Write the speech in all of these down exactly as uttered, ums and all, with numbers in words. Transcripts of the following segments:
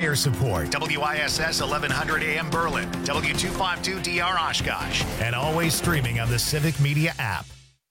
air support. W I S S eleven hundred A M Berlin, W two fifty-two D R Oshkosh, and always streaming on the Civic Media app.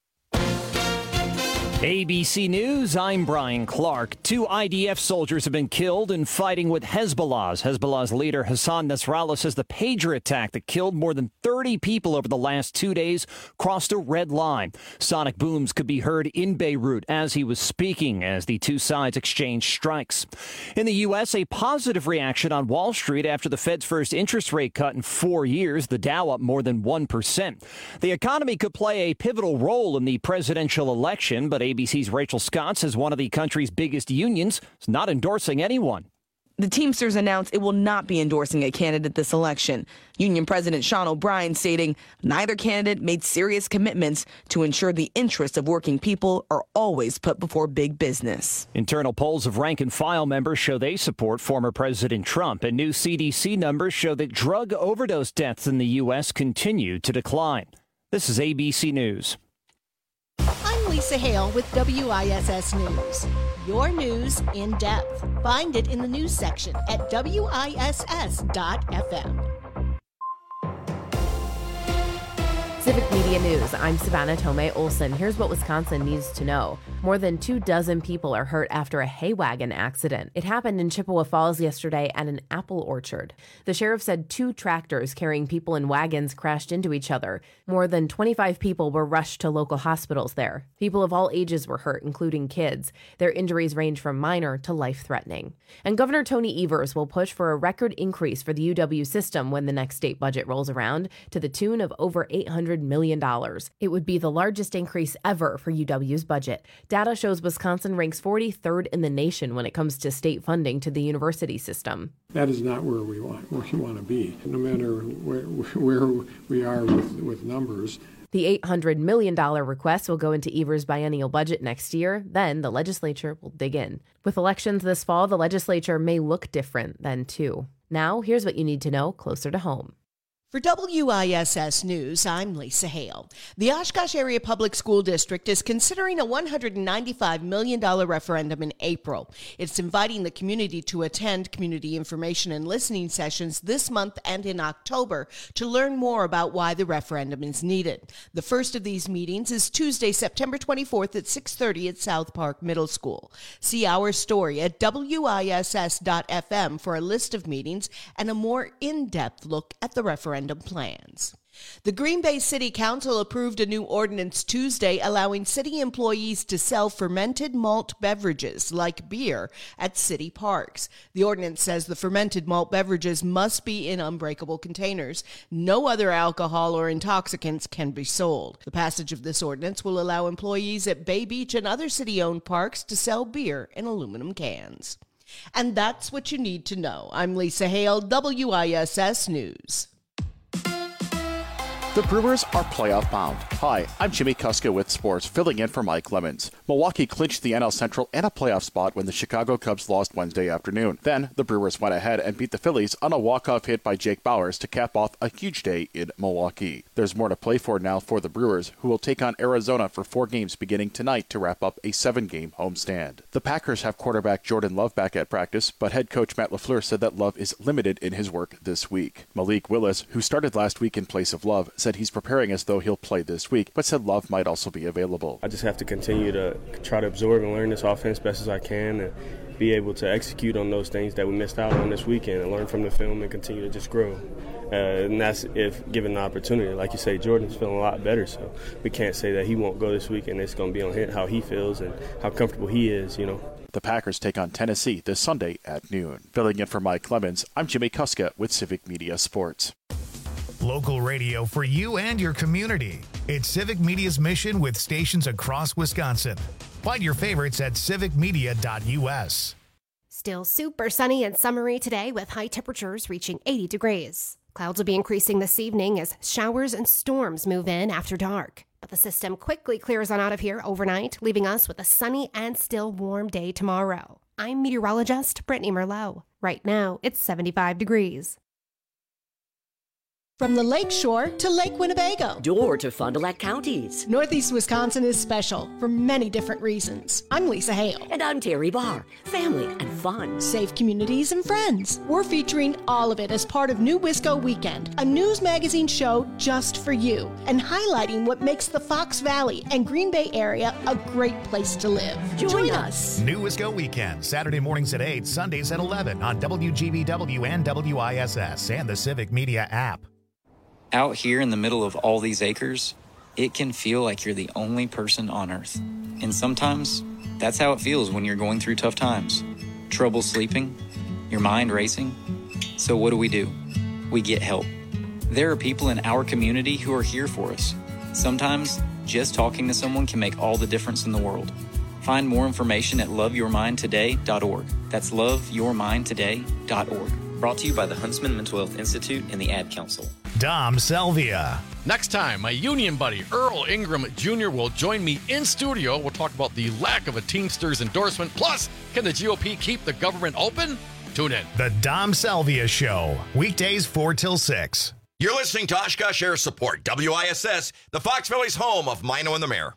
A B C News, I'm Brian Clark. Two I D F soldiers have been killed in fighting with Hezbollah's. Hezbollah's leader Hassan Nasrallah says the pager attack that killed more than thirty people over the last two days crossed a red line. Sonic booms could be heard in Beirut as he was speaking as the two sides exchanged strikes. In the U S, a positive reaction on Wall Street after the Fed's first interest rate cut in four years, the Dow up more than one percent. The economy could play a pivotal role in the presidential election, but A B C's Rachel Scott says one of the country's biggest unions is not endorsing anyone. The Teamsters announced it will not be endorsing a candidate this election. Union President Sean O'Brien stating neither candidate made serious commitments to ensure the interests of working people are always put before big business. Internal polls of rank and file members show they support former President Trump, and new C D C numbers show that drug overdose deaths in the U S continue to decline. This is A B C News. I'm Lisa Hale with W I S S News. Your news in depth. Find it in the news section at W I S S dot F M. Civic Media News, I'm Savannah Tomei Olson. Here's what Wisconsin needs to know. More than two dozen people are hurt after a hay wagon accident. It happened in Chippewa Falls yesterday at an apple orchard. The sheriff said two tractors carrying people in wagons crashed into each other. More than twenty-five people were rushed to local hospitals there. People of all ages were hurt, including kids. Their injuries range from minor to life-threatening. And Governor Tony Evers will push for a record increase for the U W system when the next state budget rolls around, to the tune of over eight hundred million dollars. It would be the largest increase ever for U W's budget. Data shows Wisconsin ranks forty-third in the nation when it comes to state funding to the university system. That is not where we want where we want to be, no matter where, where we are with, with numbers. The eight hundred million dollars request will go into Evers' biennial budget next year. Then the legislature will dig in. With elections this fall, the legislature may look different then, too. Now, here's what you need to know closer to home. For W I S S News, I'm Lisa Hale. The Oshkosh Area Public School District is considering a one hundred ninety-five million dollars referendum in April. It's inviting the community to attend community information and listening sessions this month and in October to learn more about why the referendum is needed. The first of these meetings is Tuesday, September twenty-fourth at six thirty at South Park Middle School. See our story at W I S S dot F M for a list of meetings and a more in-depth look at the referendum plans. The Green Bay City Council approved a new ordinance Tuesday allowing city employees to sell fermented malt beverages like beer at city parks. The ordinance says the fermented malt beverages must be in unbreakable containers. No other alcohol or intoxicants can be sold. The passage of this ordinance will allow employees at Bay Beach and other city-owned parks to sell beer in aluminum cans. And that's what you need to know. I'm Lisa Hale, W I S S News. The Brewers are playoff bound. Hi, I'm Jimmy Kuska with sports, filling in for Mike Lemons. Milwaukee clinched the N L Central and a playoff spot when the Chicago Cubs lost Wednesday afternoon. Then, the Brewers went ahead and beat the Phillies on a walk-off hit by Jake Bauers to cap off a huge day in Milwaukee. There's more to play for now for the Brewers, who will take on Arizona for four games beginning tonight to wrap up a seven-game homestand. The Packers have quarterback Jordan Love back at practice, but head coach Matt LaFleur said that Love is limited in his work this week. Malik Willis, who started last week in place of Love, said he's preparing as though he'll play this week, but said Love might also be available. I just have to continue to try to absorb and learn this offense best as I can and be able to execute on those things that we missed out on this weekend and learn from the film and continue to just grow. Uh, and that's if given the opportunity. Like you say, Jordan's feeling a lot better, so we can't say that he won't go this week, and it's going to be on him how he feels and how comfortable he is, you know. The Packers take on Tennessee this Sunday at noon. Filling in for Mike Clemens, I'm Jimmy Kuska with Civic Media Sports. Local radio for you and your community. It's Civic Media's mission with stations across Wisconsin. Find your favorites at civic media dot U S. Still super sunny and summery today with high temperatures reaching eighty degrees. Clouds will be increasing this evening as showers and storms move in after dark. But the system quickly clears on out of here overnight, leaving us with a sunny and still warm day tomorrow. I'm meteorologist Brittany Merlot. Right now, it's seventy-five degrees. From the Lake Shore to Lake Winnebago. Door to Fond du Lac counties. Northeast Wisconsin is special for many different reasons. I'm Lisa Hale. And I'm Terry Barr. Family and fun. Safe communities and friends. We're featuring all of it as part of New Wisco Weekend, a news magazine show just for you, and highlighting what makes the Fox Valley and Green Bay area a great place to live. Join, Join us. us. New Wisco Weekend, Saturday mornings at eight, Sundays at eleven on W G B W and W I S S and the Civic Media app. Out here in the middle of all these acres, it can feel like you're the only person on Earth. And sometimes, that's how it feels when you're going through tough times. Trouble sleeping, your mind racing. So what do we do? We get help. There are people in our community who are here for us. Sometimes, just talking to someone can make all the difference in the world. Find more information at love your mind today dot org. That's love your mind today dot org. Brought to you by the Huntsman Mental Health Institute and the Ad Council. Dom Selvia. Next time, my union buddy Earl Ingram Junior will join me in studio. We'll talk about the lack of a Teamsters endorsement. Plus, can the G O P keep the government open? Tune in. The Dom Selvia Show. Weekdays four till six. You're listening to Oshkosh Air Support, W I S S, the Fox Valley's home of Mino and the Mayor.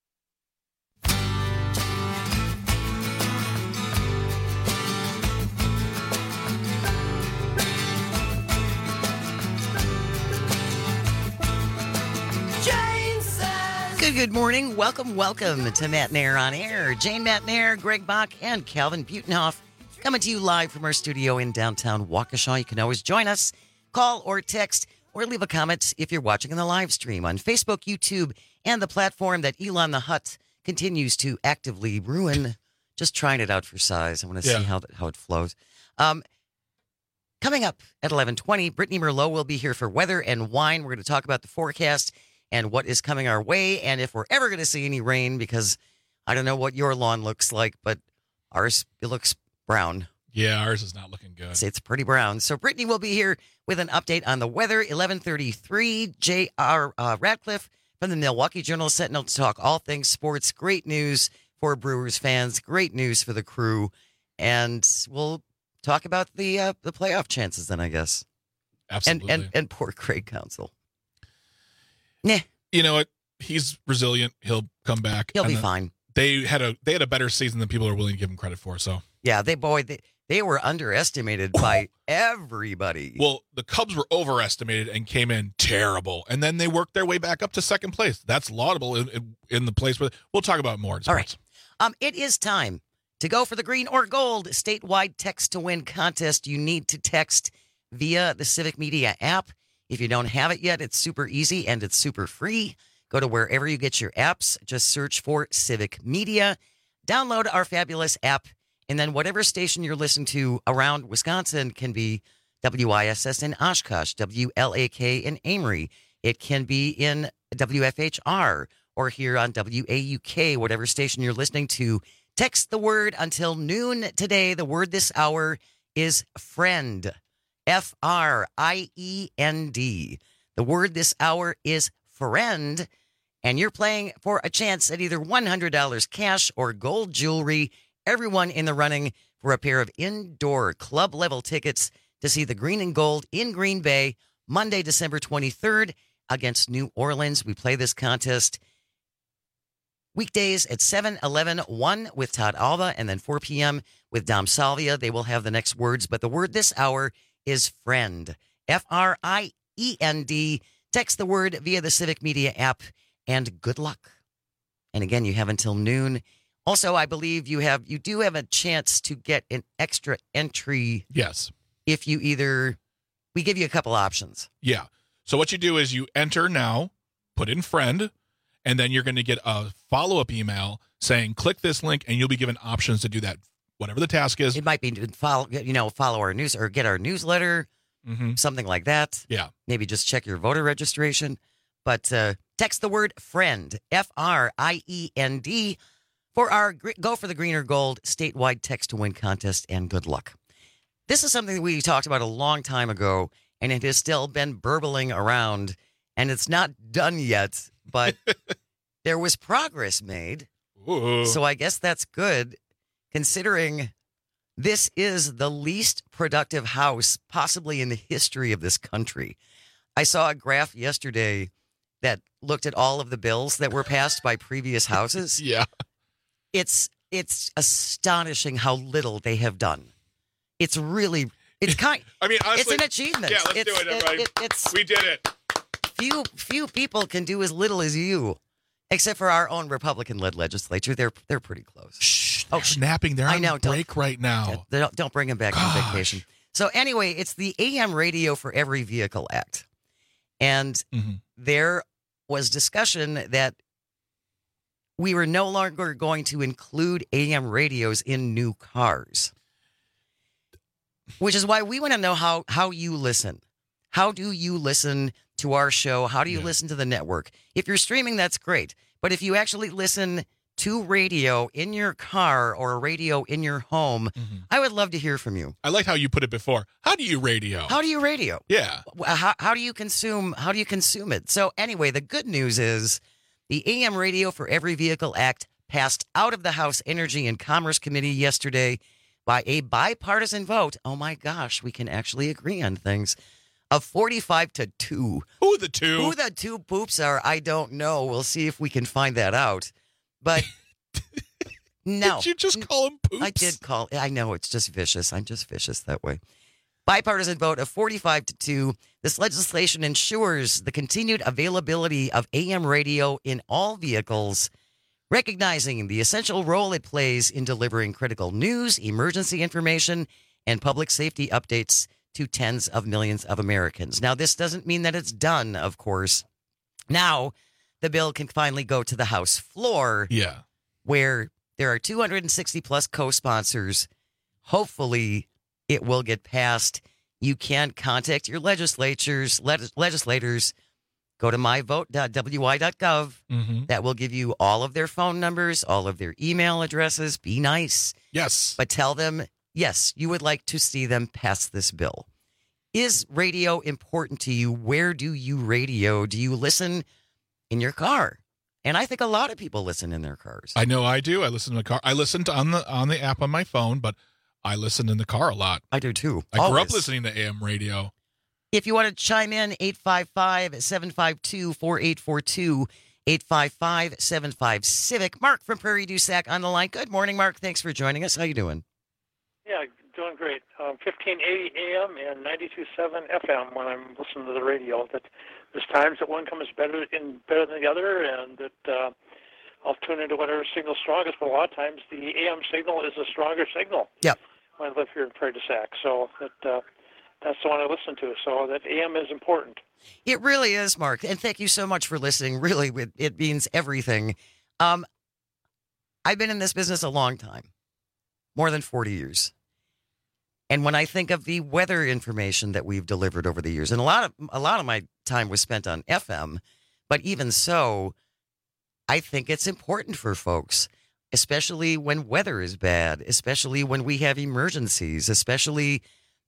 Good, good morning. Welcome, welcome to Matt Nair on Air. Jane Matt Nair, Greg Bach, and Calvin Butenhoff coming to you live from our studio in downtown Waukesha. You can always join us, call or text, or leave a comment if you're watching in the live stream on Facebook, YouTube, and the platform that Elon the Hutt continues to actively ruin. Just trying it out for size. I want to Yeah. see how that, how it flows. Um, coming up at eleven twenty, Brittany Merlot will be here for weather and wine. We're going to talk about the forecast and what is coming our way, and if we're ever going to see any rain, because I don't know what your lawn looks like, but ours, it looks brown. Yeah, ours is not looking good. It's, it's pretty brown. So Brittany will be here with an update on the weather. eleven thirty-three, J R Uh, Radcliffe from the Milwaukee Journal-Sentinel to talk all things sports. Great news for Brewers fans. Great news for the crew. And we'll talk about the uh, the playoff chances then, I guess. Absolutely. And, and, and poor Craig Counsell. Nah. You know what? He's resilient. He'll come back. He'll And be then fine. They had a they had a better season than people are willing to give him credit for. So Yeah, they boy they, they were underestimated by everybody. well, the Cubs were overestimated and came in terrible, and then they worked their way back up to second place. That's laudable in, in, in the place where we'll talk about more. In All right, um, it is time to go for the green or gold statewide text to win contest. You need to text via the Civic Media app. If you don't have it yet, it's super easy and it's super free. Go to wherever you get your apps. Just search for Civic Media. Download our fabulous app. And then whatever station you're listening to around Wisconsin can be W I S S in Oshkosh, W L A K in Amory. It can be in W F H R or here on W A U K, whatever station you're listening to. Text the word until noon today. The word this hour is friend. F R I E N D. The word this hour is friend, and you're playing for a chance at either one hundred dollars cash or gold jewelry. Everyone in the running for a pair of indoor club-level tickets to see the Green and Gold in Green Bay Monday, December twenty-third against New Orleans. We play this contest weekdays at seven, eleven, one with Todd Alva, and then four p.m. with Dom Salvia. They will have the next words, but the word this hour is friend. F R I E N D. Text the word via the Civic Media app, and good luck. And again, you have until noon. Also, I believe you have you do have a chance to get an extra entry. Yes. If you either, we give you a couple options. Yeah. So what you do is you enter now, put in friend, and then you're going to get a follow-up email saying, click this link, and you'll be given options to do that, whatever the task is. It might be to follow, you know, follow our news or get our newsletter, mm-hmm. something like that. Yeah. Maybe just check your voter registration. But uh, text the word friend, F R I E N D, for our Go for the Green or Gold statewide text to win contest, and good luck. This is something that we talked about a long time ago, and it has still been burbling around, and it's not done yet, but there was progress made. Ooh. So I guess that's good, considering this is the least productive House possibly in the history of this country. I saw a graph yesterday that looked at all of the bills that were passed by previous houses. Yeah. It's it's astonishing how little they have done. It's really it's kind I mean, honestly, it's an achievement. Yeah, let's it's, do it, everybody. It, it, it's, we did it. Few few people can do as little as you, except for our own Republican-led legislature. They're they're pretty close. Shh, oh, snapping. They're on I know, break right now. Yeah, don't, don't bring them back Gosh. on vacation. So anyway, it's the A M Radio for Every Vehicle Act. And mm-hmm. there was discussion that we were no longer going to include A M radios in new cars, which is why we want to know how, how you listen. How do you listen to our show? How do you yeah. listen to the network? If you're streaming, that's great. But if you actually listen to radio in your car or a radio in your home, mm-hmm. I would love to hear from you. I like how you put it before. How do you radio? How do you radio? Yeah. How, how do you consume? How do you consume it? So anyway, the good news is the A M Radio for Every Vehicle Act passed out of the House Energy and Commerce Committee yesterday by a bipartisan vote. Oh my gosh, we can actually agree on things. Of forty-five to two. Who the two? Who the two poops are, I don't know. We'll see if we can find that out. But no. Did you just call him poops? I did call. I know, it's just vicious. I'm just vicious that way. Bipartisan vote of forty-five to two. This legislation ensures the continued availability of A M radio in all vehicles, recognizing the essential role it plays in delivering critical news, emergency information, and public safety updates to tens of millions of Americans. Now, this doesn't mean that it's done, of course. Now, the bill can finally go to the House floor. Yeah. Where there are two hundred sixty plus co-sponsors. Hopefully, it will get passed. You can contact your legislatures, le- legislators. Go to my vote dot w i dot gov. Mm-hmm. That will give you all of their phone numbers, all of their email addresses. Be nice. Yes. But tell them, yes, you would like to see them pass this bill. Is radio important to you? Where do you radio? Do you listen in your car? And I think a lot of people listen in their cars. I know I do. I listen in the car. I listened on the on the app on my phone, but I listen in the car a lot. I do too. I Always. grew up listening to A M radio. If you want to chime in, eight five five, seven five two, four eight four two, eight five five, seven five Civic. Mark from Prairie du Sac on the line. Good morning, Mark. Thanks for joining us. How you doing? Yeah, doing great. Um, fifteen eighty A M and ninety-two point seven F M when I'm listening to the radio. That there's times that one comes better in better than the other, and that uh, I'll tune into whatever signal's strongest. But a lot of times the A M signal is a stronger signal. Yep. When I live here in Prairie du Sac, so that uh, that's the one I listen to. So that A M is important. It really is, Mark. And thank you so much for listening. Really, it, it means everything. Um, I've been in this business a long time, more than forty years. And when I think of the weather information that we've delivered over the years, and a lot of a lot of my time was spent on F M, but even so, I think it's important for folks, especially when weather is bad, especially when we have emergencies, especially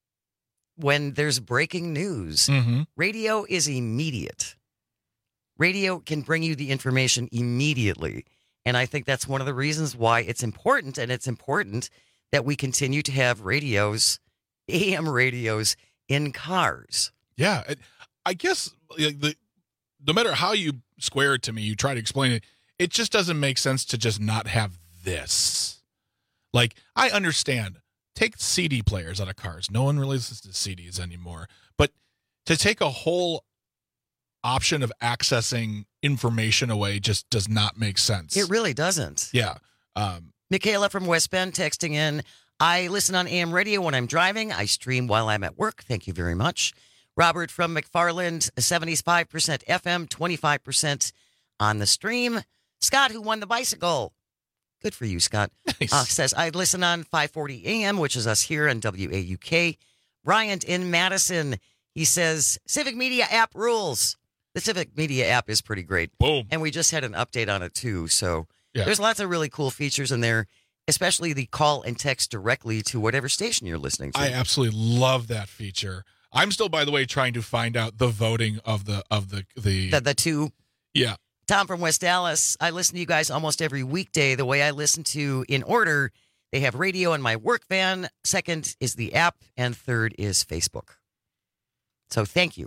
when there's breaking news. Mm-hmm. Radio is immediate. Radio can bring you the information immediately. And I think that's one of the reasons why it's important, and it's important that we continue to have radios, A M radios, in cars. Yeah, I guess the no matter how you square it to me, you try to explain it, it just doesn't make sense to just not have this. Like, I understand. Take C D players out of cars. No one really listens to C Ds anymore. But to take a whole option of accessing information away just does not make sense. It really doesn't. Yeah. Um, Michaela from West Bend texting in, I listen on A M radio when I'm driving. I stream while I'm at work. Thank you very much. Robert from McFarland, seventy-five percent F M, twenty-five percent on the stream. Scott, who won the bicycle. Good for you, Scott. Nice. Uh, says, I listen on five forty A M, which is us here on W A U K. Bryant in Madison, he says, Civic Media app rules. The Civic Media app is pretty great. Boom. And we just had an update on it, too. So yeah. There's lots of really cool features in there, especially the call and text directly to whatever station you're listening to. I absolutely love that feature. I'm still, by the way, trying to find out the voting of the of the the the, the two. Yeah. Tom from West Dallas, I listen to you guys almost every weekday. The way I listen to in order, they have radio in my work van. Second is the app, and third is Facebook. So thank you.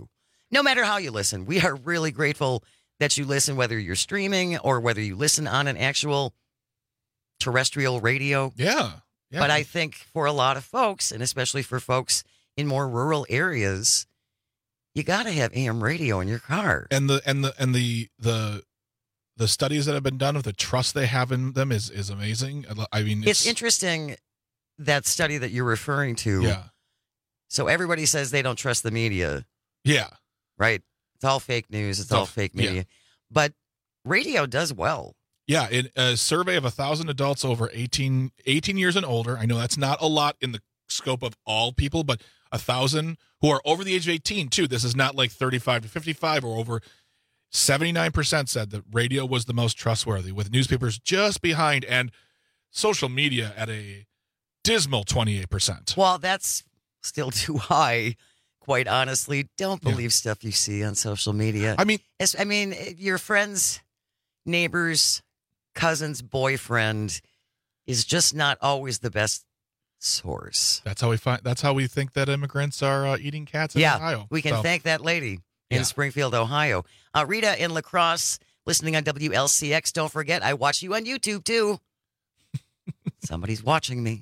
no matter how you listen. We are really grateful that you listen, whether you're streaming or whether you listen on an actual terrestrial radio. Yeah. yeah. But I think for a lot of folks, and especially for folks in more rural areas, you got to have A M radio in your car. And the and the and the the the studies that have been done of the trust they have in them is is amazing. I mean, it's, it's interesting, that study that you're referring to. Yeah. So everybody says they don't trust the media. Yeah. Right. It's all fake news. It's, it's all, all fake media. Yeah. But radio does well. Yeah. In a survey of a thousand adults over eighteen, eighteen years and older, I know that's not a lot in the scope of all people, but a thousand who are over the age of eighteen too. This is not like thirty-five to fifty-five or over. seventy-nine percent said that radio was the most trustworthy, with newspapers just behind and social media at a dismal twenty-eight percent. Well, that's still too high, quite honestly. Don't believe yeah. stuff you see on social media. I mean, it's, I mean, your friends, neighbors, cousin's boyfriend is just not always the best source. That's how we find. That's how we think that immigrants are uh, eating cats in yeah, Ohio. We can so. thank that lady in yeah. Springfield, Ohio. Uh, Rita in La Crosse, listening on W L C X. Don't forget, I watch you on YouTube too. Somebody's watching me.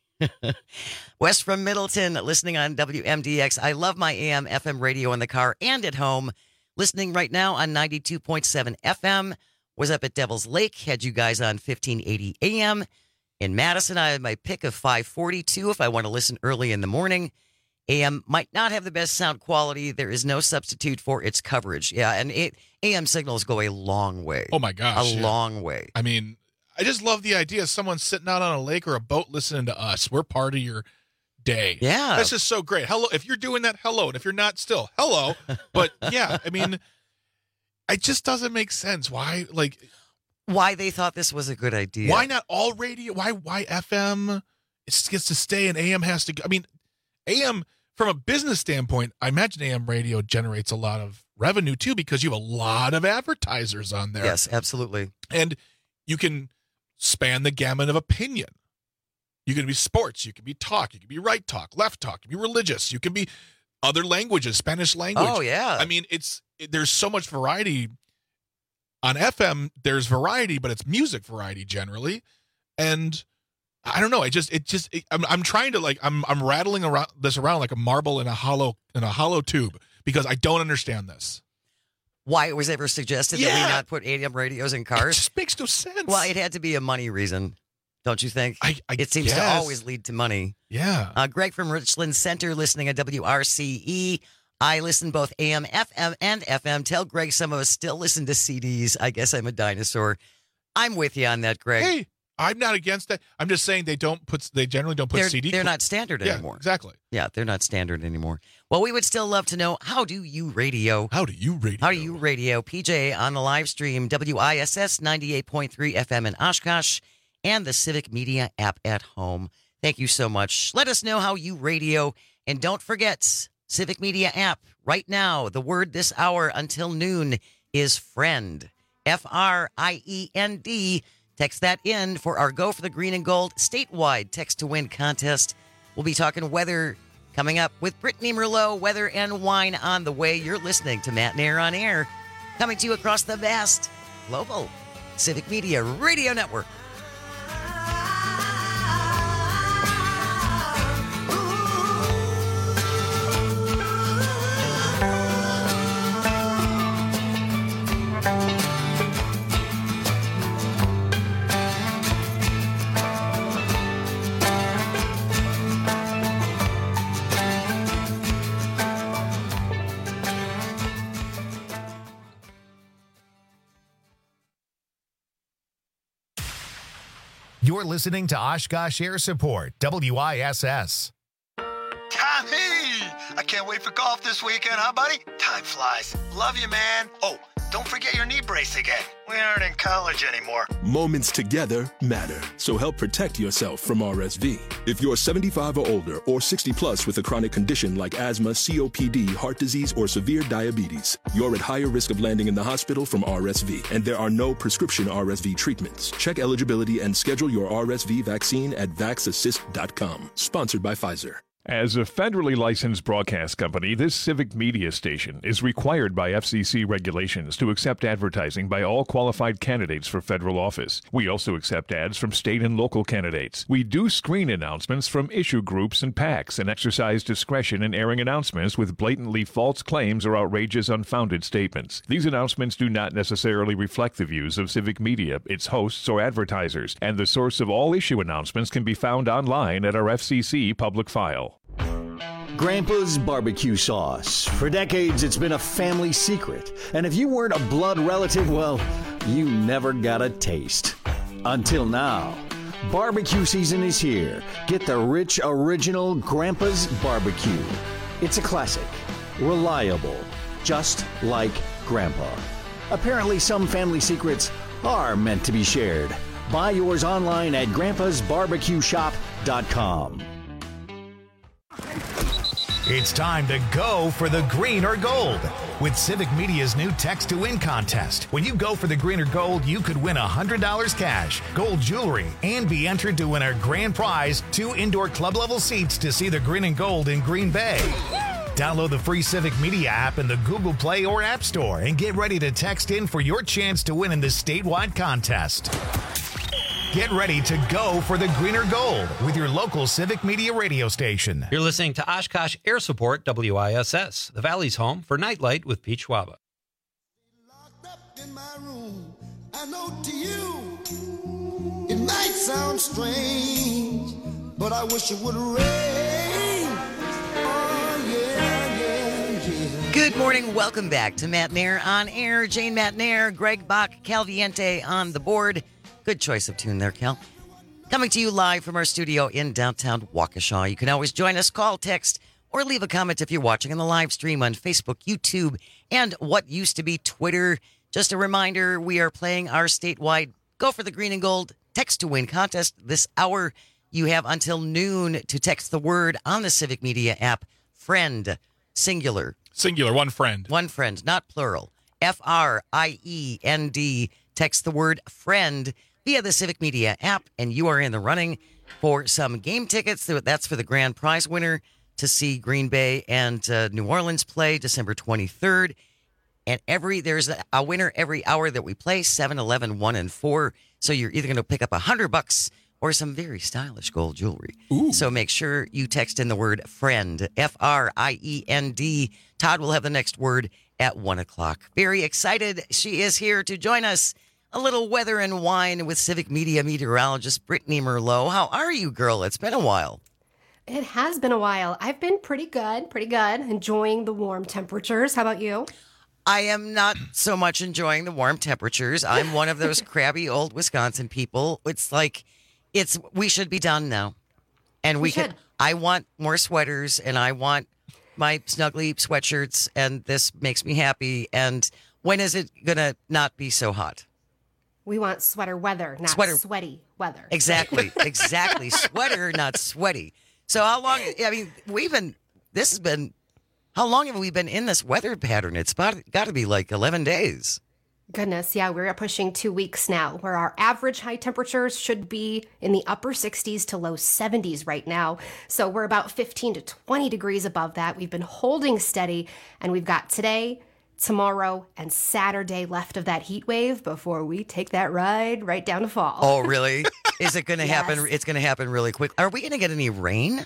Wes from Middleton, listening on W M D X. I love my A M F M radio in the car and at home. Listening right now on ninety-two point seven F M. Was up at Devil's Lake. Had you guys on fifteen eighty A M. In Madison, I have my pick of five forty-two if I want to listen early in the morning. A M might not have the best sound quality. There is no substitute for its coverage. Yeah, and it, A M signals go a long way. Oh, my gosh. A yeah. long way. I mean, I just love the idea of someone sitting out on a lake or a boat listening to us. We're part of your day. Yeah. That's just so great. Hello. If you're doing that, hello. And if you're not, still, hello. But, yeah, I mean, it just doesn't make sense. Why, like... Why they thought this was a good idea. Why not all radio? Why why F M it gets to stay and A M has to go? I mean, A M, from a business standpoint, I imagine A M radio generates a lot of revenue, too, because you have a lot of advertisers on there. Yes, absolutely. And you can span the gamut of opinion. You can be sports. You can be talk. You can be right talk, left talk. You can be religious. You can be other languages, Spanish language. Oh, yeah. I mean, it's it, there's so much variety. On F M, there's variety, but it's music variety generally, and I don't know. I just, it just, it, I'm, I'm trying to like, I'm, I'm rattling around this around like a marble in a hollow, in a hollow tube because I don't understand this. Why it was ever suggested yeah. that we not put A M radios in cars? It just makes no sense. Well, it had to be a money reason, don't you think? I, I it seems guess. to always lead to money. Yeah. Uh, Greg from Richland Center, listening at W R C E. I listen both A M, F M, and F M. Tell Greg some of us still listen to C Ds. I guess I'm a dinosaur. I'm with you on that, Greg. Hey, I'm not against that. I'm just saying they don't put. They generally don't put they're, C D. They're not standard yeah, anymore. Exactly. Yeah, they're not standard anymore. Well, we would still love to know, how do you radio? How do you radio? How do you radio? P J on the live stream, W I S S ninety-eight point three F M in Oshkosh, and the Civic Media app at home. Thank you so much. Let us know how you radio, and don't forget, Civic Media app. Right now, the word this hour until noon is friend. F R I E N D. Text that in for our Go for the Green and Gold statewide text to win contest. We'll be talking weather coming up with Brittany Merlot, weather and wine on the way. You're listening to Matt and Air on Air, coming to you across the vast global Civic Media Radio Network. You're listening to Oshkosh Air Support, W I S S. Tommy! I can't wait for golf this weekend, huh, buddy? Time flies. Love you, man. Oh, don't forget your knee brace again. We aren't in college anymore. Moments together matter, so help protect yourself from R S V. If you're seventy-five or older or sixty plus with a chronic condition like asthma, C O P D, heart disease, or severe diabetes, you're at higher risk of landing in the hospital from R S V, and there are no prescription R S V treatments. Check eligibility and schedule your R S V vaccine at vax assist dot com. Sponsored by Pfizer. As a federally licensed broadcast company, this civic media station is required by F C C regulations to accept advertising by all qualified candidates for federal office. We also accept ads from state and local candidates. We do screen announcements from issue groups and PACs and exercise discretion in airing announcements with blatantly false claims or outrageous, unfounded statements. These announcements do not necessarily reflect the views of Civic Media, its hosts, or advertisers, and the source of all issue announcements can be found online at our F C C public file. Grandpa's barbecue sauce. For decades, it's been a family secret. And if you weren't a blood relative, well, you never got a taste. Until now. Barbecue season is here. Get the rich, original Grandpa's barbecue. It's a classic. Reliable. Just like Grandpa. Apparently, some family secrets are meant to be shared. Buy yours online at grandpas barbecue shop dot com. It's time to go for the green or gold with Civic Media's new Text to Win contest. When you go for the green or gold, you could win one hundred dollars cash, gold jewelry, and be entered to win our grand prize, two indoor club-level seats to see the green and gold in Green Bay. Download the free Civic Media app in the Google Play or App Store and get ready to text in for your chance to win in this statewide contest. Get ready to go for the green or gold with your local Civic Media radio station. You're listening to Oshkosh Air Support W I S S, the Valley's home for Nightlight with Pete Schwaba. I know to you it might sound strange, but I wish it would rain. Oh, yeah, yeah, yeah. Good morning. Welcome back to Matt Nair on air. Jane Matt Nair, Greg Bach, Calviente on the board. Good choice of tune there, Cal. Coming to you live from our studio in downtown Waukesha. You can always join us, call, text, or leave a comment if you're watching on the live stream on Facebook, YouTube, and what used to be Twitter. Just a reminder, we are playing our statewide Go for the Green and Gold Text to Win contest this hour. You have until noon to text the word on the Civic Media app, friend, singular. Singular, one friend. One friend, not plural. F R I E N D. Text the word friend via the Civic Media app, and you are in the running for some game tickets. That's for the grand prize winner to see Green Bay and uh, New Orleans play December twenty-third. And every there's a winner every hour that we play, seven, eleven, one, and four. So you're either going to pick up a hundred bucks or some very stylish gold jewelry. Ooh. So make sure you text in the word friend, F R I E N D. Todd will have the next word at one o'clock. Very excited. She is here to join us. A little weather and wine with Civic Media meteorologist Brittany Merlot. How are you, girl? It's been a while. It has been a while. I've been pretty good, pretty good, enjoying the warm temperatures. How about you? I am not so much enjoying the warm temperatures. I'm one of those crabby old Wisconsin people. It's like, it's we should be done now. And we, we can, I want more sweaters, and I want my snuggly sweatshirts, and this makes me happy. And when is it going to not be so hot? We want sweater weather, not sweater. sweaty weather. Exactly, exactly. Sweater, not sweaty. So how long, I mean, we've been, this has been, how long have we been in this weather pattern? It's got to be like eleven days. Goodness, yeah, we're pushing two weeks now, where our average high temperatures should be in the upper sixties to low seventies right now. So we're about fifteen to twenty degrees above that. We've been holding steady, and we've got today, tomorrow, and Saturday left of that heat wave before we take that ride right down to fall. Oh, really? Is it going to Yes. happen? It's going to happen really quick. Are we going to get any rain?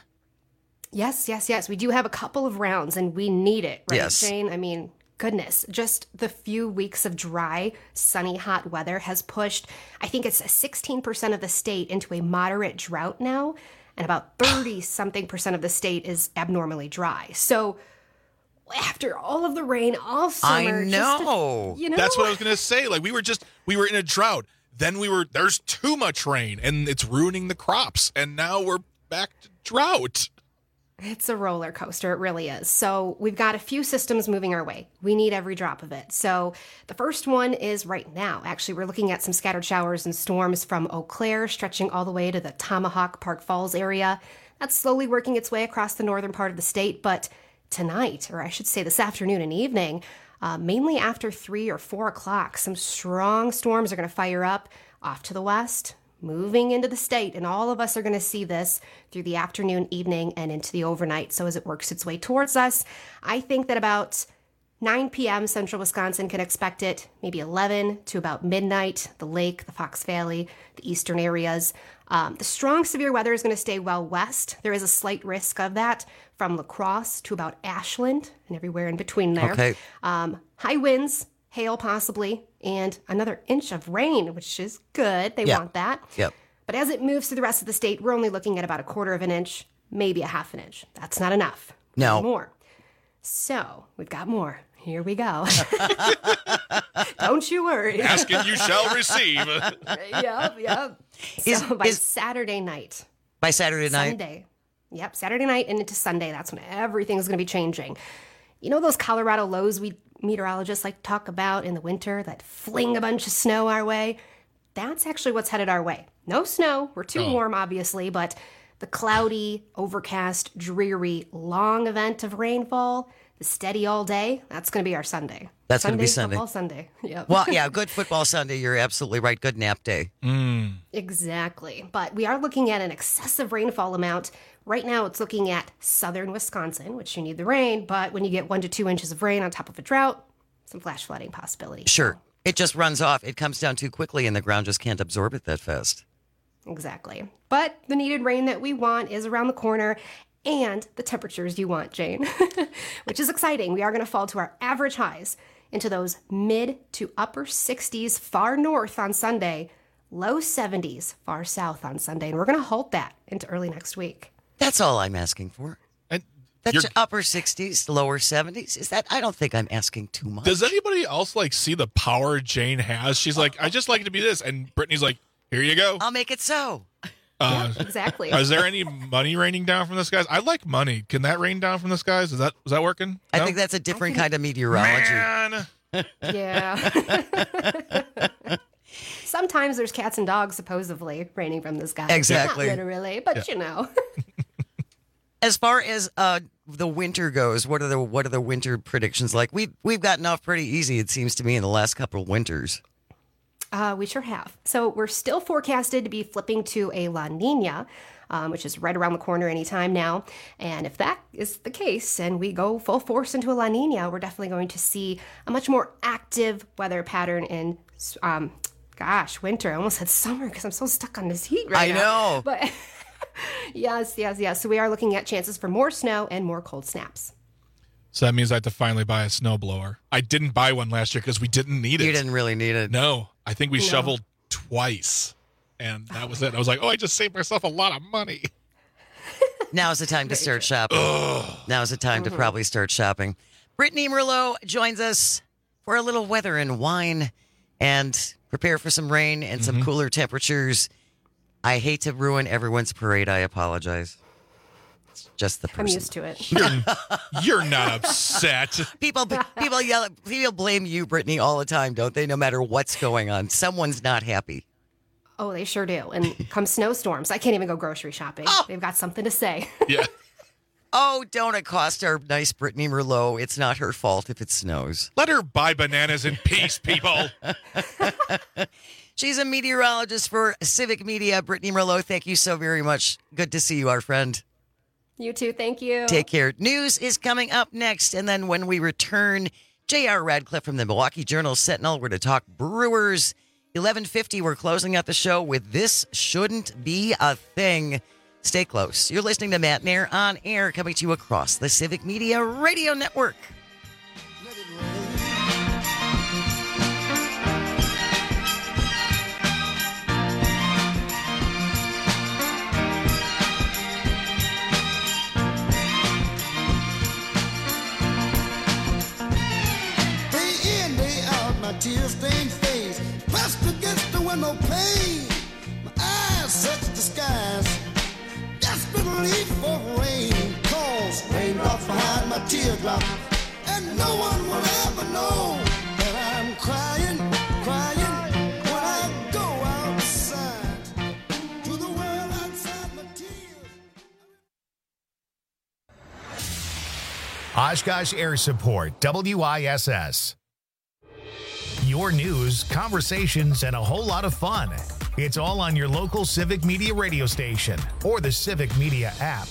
Yes, yes, yes. We do have a couple of rounds, and we need it, right, Yes. Jane? I mean, goodness, just the few weeks of dry, sunny, hot weather has pushed, I think it's sixteen percent of the state into a moderate drought now, and about thirty-something percent of the state is abnormally dry. So after all of the rain all summer. I know. Just to, you know. That's what I was going to say. Like, we were just, we were in a drought. Then we were, there's too much rain, and it's ruining the crops. And now we're back to drought. It's a roller coaster. It really is. So we've got a few systems moving our way. We need every drop of it. So the first one is right now. Actually, we're looking at some scattered showers and storms from Eau Claire, stretching all the way to the Tomahawk Park Falls area. That's slowly working its way across the northern part of the state. But tonight, or I should say this afternoon and evening, uh, mainly after three or four o'clock, some strong storms are going to fire up off to the west, moving into the state, and all of us are going to see this through the afternoon, evening, and into the overnight. So as it works its way towards us, I think that about nine p.m. central Wisconsin can expect it, maybe eleven to about midnight, the lake, the Fox Valley, the eastern areas. Um, the strong severe weather is going to stay well west. There is a slight risk of that from La Crosse to about Ashland and everywhere in between there. Okay. Um, high winds, hail possibly, and another inch of rain, which is good. They Yeah. want that. Yep. But as it moves through the rest of the state, we're only looking at about a quarter of an inch, maybe a half an inch. That's not enough. We No. need more. So we've got more. Here we go. Don't you worry. Ask and you shall receive. Yep, yep. Is- So by is- Saturday night, By Saturday night? Sunday. Yep, Saturday night and into Sunday. That's when everything's going to be changing. You know those Colorado lows we meteorologists like to talk about in the winter that fling a bunch of snow our way? That's actually what's headed our way. No snow. We're too Oh. warm, obviously, but the cloudy, overcast, dreary, long event of rainfall, the steady all day, that's going to be our Sunday. That's going to be Sunday. Football Sunday. Yep. Well, yeah, good football Sunday. You're absolutely right. Good nap day. Exactly. But we are looking at an excessive rainfall amount. Right now, it's looking at southern Wisconsin, which you need the rain. But when you get one to two inches of rain on top of a drought, some flash flooding possibility. Sure. It just runs off. It comes down too quickly, and the ground just can't absorb it that fast. Exactly. But the needed rain that we want is around the corner, and the temperatures you want, Jane, which is exciting. We are going to fall to our average highs into those mid to upper sixties far north on Sunday, low seventies far south on Sunday. And we're going to halt that into early next week. That's all I'm asking for. And That's you're- upper sixties, lower seventies. Is that? I don't think I'm asking too much. Does anybody else like see the power Jane has? She's like, I just like it to be this, and Brittany's like, here you go. I'll make it so. Uh, Exactly. Is there any money raining down from the skies? I like money. Can that rain down from the skies? Is that is that working? I No? think that's a different kind of meteorology. Man. Yeah. Sometimes there's cats and dogs supposedly raining from the sky. Exactly. Not literally, but Yeah. you know. As far as uh, the winter goes, what are the what are the winter predictions like? We've we've gotten off pretty easy, it seems to me, in the last couple of winters. Uh, we sure have. So we're still forecasted to be flipping to a La Nina, um, which is right around the corner anytime now. And if that is the case and we go full force into a La Nina, we're definitely going to see a much more active weather pattern in, um, gosh, winter. I almost said summer because I'm so stuck on this heat right I now. know. But yes, yes, yes. So we are looking at chances for more snow and more cold snaps. So that means I have to finally buy a snowblower. I didn't buy one last year because we didn't need it. You didn't really need it. No, I think we No. shoveled twice, and that was it. I was like, oh, I just saved myself a lot of money. Now's the time to start shopping. Now's the time to probably start shopping. Brittany Merlot joins us for a little weather and wine and prepare for some rain and some cooler temperatures. I hate to ruin everyone's parade. I apologize. It's just the person. I'm used to it. You're, you're not upset. People, people yell at, people blame you, Brittany, all the time, don't they? No matter what's going on, someone's not happy. Oh, they sure do. And come snowstorms, I can't even go grocery shopping. They've got something to say. Yeah. Oh, don't accost our nice Brittany Merlot. It's not her fault if it snows. Let her buy bananas in peace, people. She's a meteorologist for Civic Media. Brittany Merlot, thank you so very much. Good to see you, our friend. You too. Thank you. Take care. News is coming up next. And then when we return, J R Radcliffe from the Milwaukee Journal Sentinel. We're to talk Brewers. eleven fifty, we're closing out the show with This Shouldn't Be a Thing. Stay close. You're listening to Matt Nair on air, coming to you across the Civic Media Radio Network. Day in, day out, my tear-stained face pressed against the window pane. My eyes search the skies, desperately for rain. Cause raindrops behind my teardrop, and no one will ever know that I'm crying, crying when I go outside to the world outside my tears. Oshkosh Air Support, W I S S. Your news, conversations, and a whole lot of fun. It's all on your local Civic Media radio station or the Civic Media app.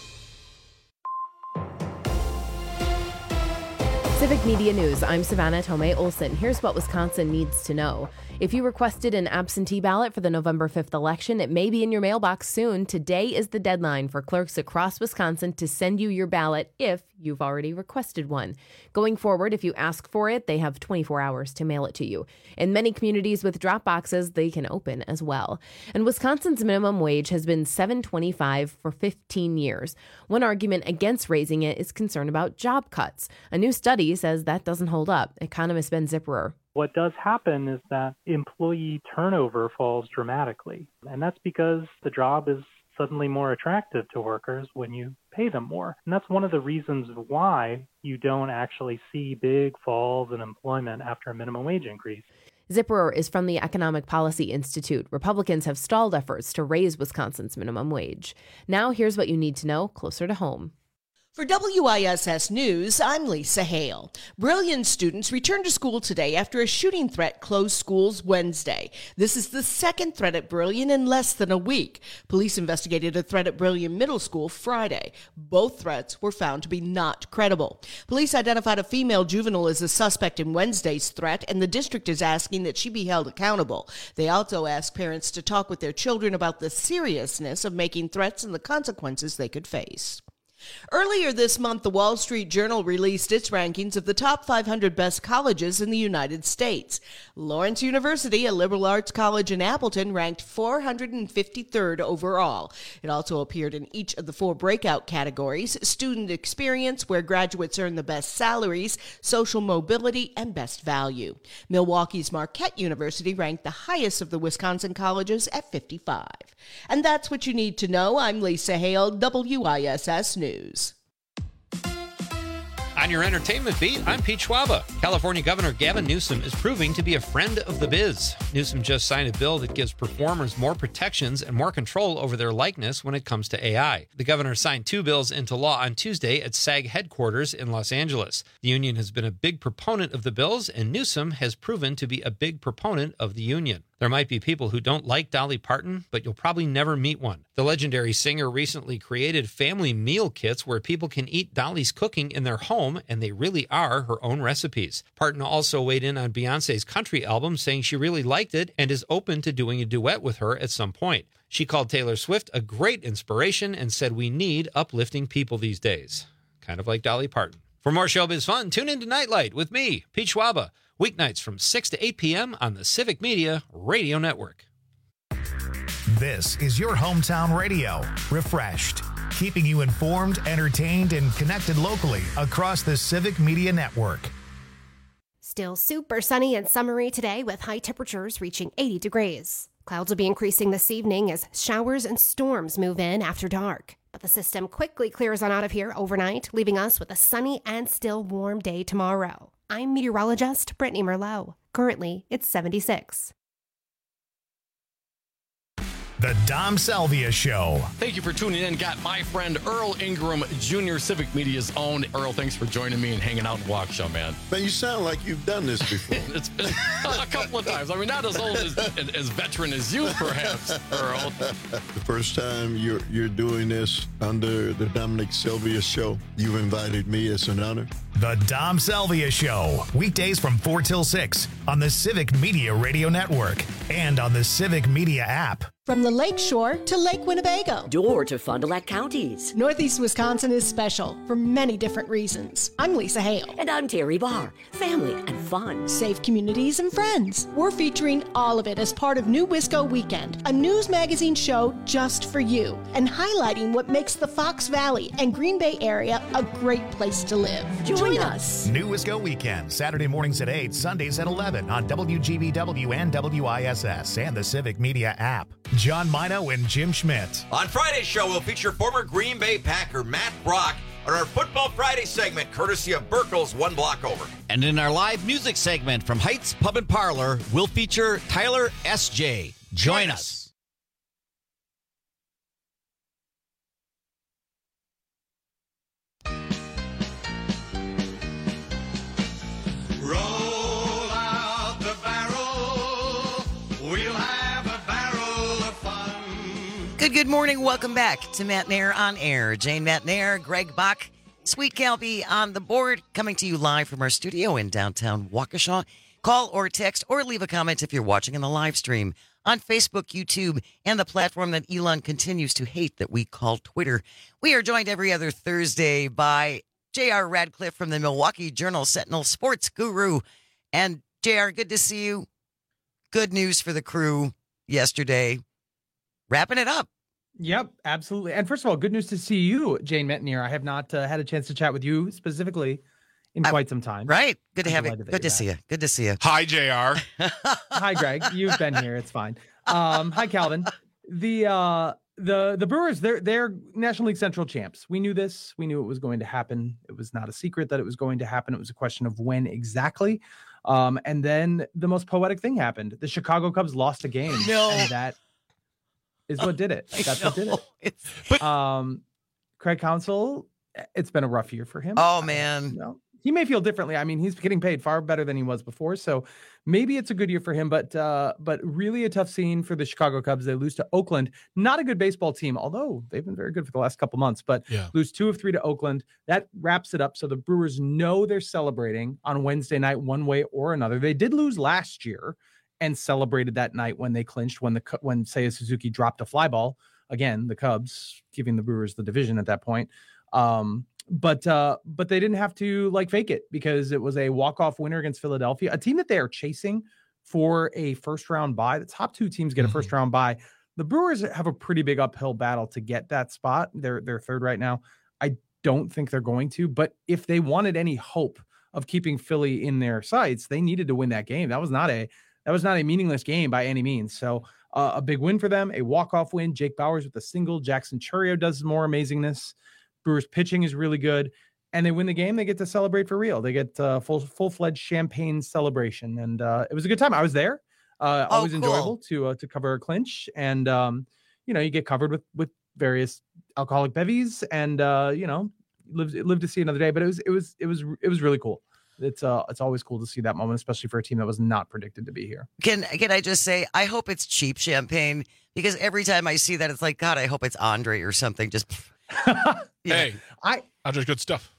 Civic Media News, I'm Savannah Tomei Olson. Here's what Wisconsin needs to know. If you requested an absentee ballot for the November fifth election, it may be in your mailbox soon. Today is the deadline for clerks across Wisconsin to send you your ballot if you've already requested one. Going forward, if you ask for it, they have twenty-four hours to mail it to you. In many communities with drop boxes, they can open as well. And Wisconsin's minimum wage has been seven dollars and twenty-five cents for fifteen years. One argument against raising it is concern about job cuts. A new study says that doesn't hold up. Economist Ben Zipperer. What does happen is that employee turnover falls dramatically, and that's because the job is suddenly more attractive to workers when you pay them more. And that's one of the reasons why you don't actually see big falls in employment after a minimum wage increase. Zipperer is from the Economic Policy Institute. Republicans have stalled efforts to raise Wisconsin's minimum wage. Now here's what you need to know closer to home. For W I S S News, I'm Lisa Hale. Brillion students returned to school today after a shooting threat closed schools Wednesday. This is the second threat at Brillion in less than a week. Police investigated a threat at Brillion Middle School Friday. Both threats were found to be not credible. Police identified a female juvenile as a suspect in Wednesday's threat, and the district is asking that she be held accountable. They also asked parents to talk with their children about the seriousness of making threats and the consequences they could face. Earlier this month, the Wall Street Journal released its rankings of the top five hundred best colleges in the United States. Lawrence University, a liberal arts college in Appleton, ranked four hundred fifty-third overall. It also appeared in each of the four breakout categories: student experience, where graduates earn the best salaries, social mobility, and best value. Milwaukee's Marquette University ranked the highest of the Wisconsin colleges at fifty-five. And that's what you need to know. I'm Lisa Hale, W I S S News. News. On your entertainment beat, I'm Pete Schwaba. California Governor Gavin Newsom is proving to be a friend of the biz. Newsom just signed a bill that gives performers more protections and more control over their likeness when it comes to A I. The governor signed two bills into law on Tuesday at SAG headquarters in Los Angeles. The union has been a big proponent of the bills, and Newsom has proven to be a big proponent of the union. There might be people who don't like Dolly Parton, but you'll probably never meet one. The legendary singer recently created family meal kits where people can eat Dolly's cooking in their home, and they really are her own recipes. Parton also weighed in on Beyoncé's country album, saying she really liked it and is open to doing a duet with her at some point. She called Taylor Swift a great inspiration and said we need uplifting people these days. Kind of like Dolly Parton. For more showbiz fun, tune in to Nightlight with me, Pete Schwaba. Weeknights from six to eight p.m. on the Civic Media Radio Network. This is your hometown radio, refreshed, keeping you informed, entertained, and connected locally across the Civic Media Network. Still super sunny and summery today with high temperatures reaching eighty degrees. Clouds will be increasing this evening as showers and storms move in after dark. But the system quickly clears on out of here overnight, leaving us with a sunny and still warm day tomorrow. I'm meteorologist Brittany Merlot. Currently, it's seventy-six. The Dom Salvia Show. Thank you for tuning in. Got my friend Earl Ingram Junior, Civic Media's own. Earl, thanks for joining me and hanging out in Walk Show, man. Man, you sound like you've done this before. It's been a couple of times. I mean, not as old as, as veteran as you, perhaps, Earl. The first time you're you're doing this under the Dominic Salvia Show, you've invited me. It's an honor. The Dom Salvia Show. Weekdays from four till six on the Civic Media Radio Network and on the Civic Media app. From the Lake Shore to Lake Winnebago. Door to Fond du Lac counties. Northeast Wisconsin is special for many different reasons. I'm Lisa Hale. And I'm Terry Barr. Family and fun. Safe communities and friends. We're featuring all of it as part of New Wisco Weekend, a news magazine show just for you, and highlighting what makes the Fox Valley and Green Bay area a great place to live. Join, Join us. New Wisco Weekend, Saturday mornings at eight, Sundays at eleven on W G B W and W I S S and the Civic Media app. John Mino and Jim Schmidt. On Friday's show, we'll feature former Green Bay Packer Matt Brock on our Football Friday segment, courtesy of Burkle's One Block Over. And in our live music segment from Heights Pub and Parlor, we'll feature Tyler S J. Join, Join us. us. Roll out the barrel. We'll have a barrel Good, good morning. Welcome back to Matt Nair on Air. Jane Matt Nair, Greg Bach, Sweet Calby on the board, coming to you live from our studio in downtown Waukesha. Call or text or leave a comment if you're watching in the live stream on Facebook, YouTube, and the platform that Elon continues to hate that we call Twitter. We are joined every other Thursday by J R. Radcliffe from the Milwaukee Journal-Sentinel sports guru. And J R, good to see you. Good news for the crew yesterday. Wrapping it up. Yep, absolutely. And first of all, good news to see you, Jane Metnier. I have not uh, had a chance to chat with you specifically in I, quite some time. Right. Good to I'm have you. Good to back. see you. Good to see you. Hi, J R. Hi, Greg. You've been here. It's fine. Um, hi, Calvin. The uh, the the Brewers, they're they're National League Central champs. We knew this. We knew it was going to happen. It was not a secret that it was going to happen. It was a question of when exactly. Um, and then the most poetic thing happened. The Chicago Cubs lost a game. No. And that is what did it. I That's know. what did it. But, um, Craig Counsell, it's been a rough year for him. Oh, man. You know, he may feel differently. I mean, he's getting paid far better than he was before. So maybe it's a good year for him, but uh, but really a tough scene for the Chicago Cubs. They lose to Oakland. Not a good baseball team, although they've been very good for the last couple months, but yeah. lose two of three to Oakland. That wraps it up. So the Brewers know they're celebrating on Wednesday night one way or another. They did lose last year and celebrated that night when they clinched, when the when Seiya Suzuki dropped a fly ball. Again, the Cubs giving the Brewers the division at that point. Um, but uh, but they didn't have to like fake it because it was a walk-off winner against Philadelphia, a team that they are chasing for a first-round bye. The top two teams get a Mm-hmm. first-round bye. The Brewers have a pretty big uphill battle to get that spot. They're they're third right now. I don't think they're going to, but if they wanted any hope of keeping Philly in their sights, they needed to win that game. That was not a That was not a meaningless game by any means. So uh, a big win for them, a walk-off win. Jake Bauers with a single. Jackson Chourio does more amazingness. Brewers pitching is really good. And they win the game. They get to celebrate for real. They get uh, full, full-fledged champagne celebration. And uh, it was a good time. I was there. Uh, Oh, always cool. enjoyable to uh, to cover a clinch. And, um, you know, you get covered with with various alcoholic bevies and, uh, you know, live, live to see another day. But it was it was it was it was really cool. It's uh, it's always cool to see that moment, especially for a team that was not predicted to be here. Can can I just say, I hope it's cheap champagne because every time I see that, it's like, God, I hope it's Andre or something. Just Hey, I Andre's good stuff.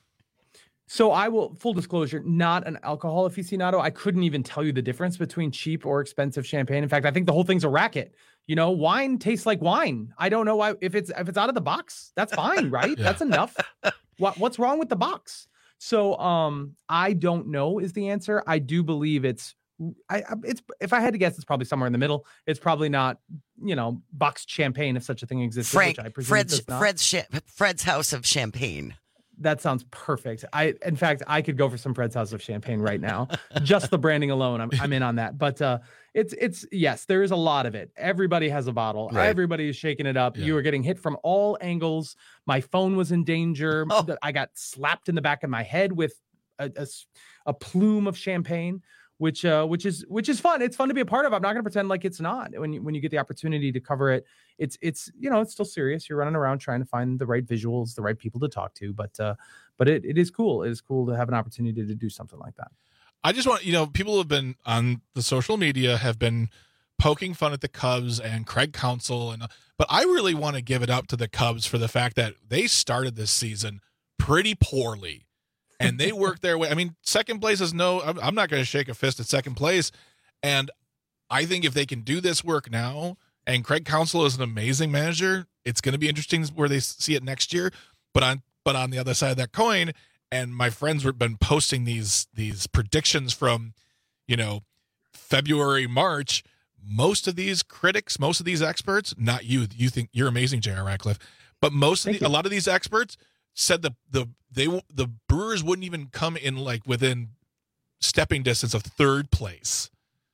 So I will, full disclosure, not an alcohol aficionado. I couldn't even tell you the difference between cheap or expensive champagne. In fact, I think the whole thing's a racket. You know, wine tastes like wine. I don't know why. If it's if it's out of the box, that's fine, right? Yeah. That's enough. What what's wrong with the box? So um, I don't know is the answer. I do believe it's I I- it's if I had to guess, it's probably somewhere in the middle. It's probably not, you know, boxed champagne if such a thing exists. Frank, which I presume it Fred's does not. Fred's cha- Fred's House of Champagne. That sounds perfect. I, in fact, I could go for some Fred's House of Champagne right now. Just the branding alone, I'm, I'm in on that. But uh, it's, it's yes, there is a lot of it. Everybody has a bottle. Right. Everybody is shaking it up. Yeah. You are getting hit from all angles. My phone was in danger. Oh. I got slapped in the back of my head with a, a s- a plume of champagne, which uh, which is which is fun. It's fun to be a part of. I'm not going to pretend like it's not. When you, when you get the opportunity to cover it, it's it's you know it's still serious. You're running around trying to find the right visuals, the right people to talk to. But uh, but it, it is cool. It is cool to have an opportunity to do something like that. I just want, you know, people have been on the social media have been poking fun at the Cubs and Craig Counsell, and but I really want to give it up to the Cubs for the fact that they started this season pretty poorly. And they worked their way. I mean, second place is no, I'm, I'm not going to shake a fist at second place. And I think if they can do this work now, and Craig Counsell is an amazing manager, it's going to be interesting where they see it next year. But on, but on the other side of that coin, and my friends have been posting these, these predictions from, you know, February, March, most of these critics, most of these experts, not you, you think you're amazing, J R. Radcliffe, but most of the, a lot of these experts said the the they the Brewers wouldn't even come in like within stepping distance of third place.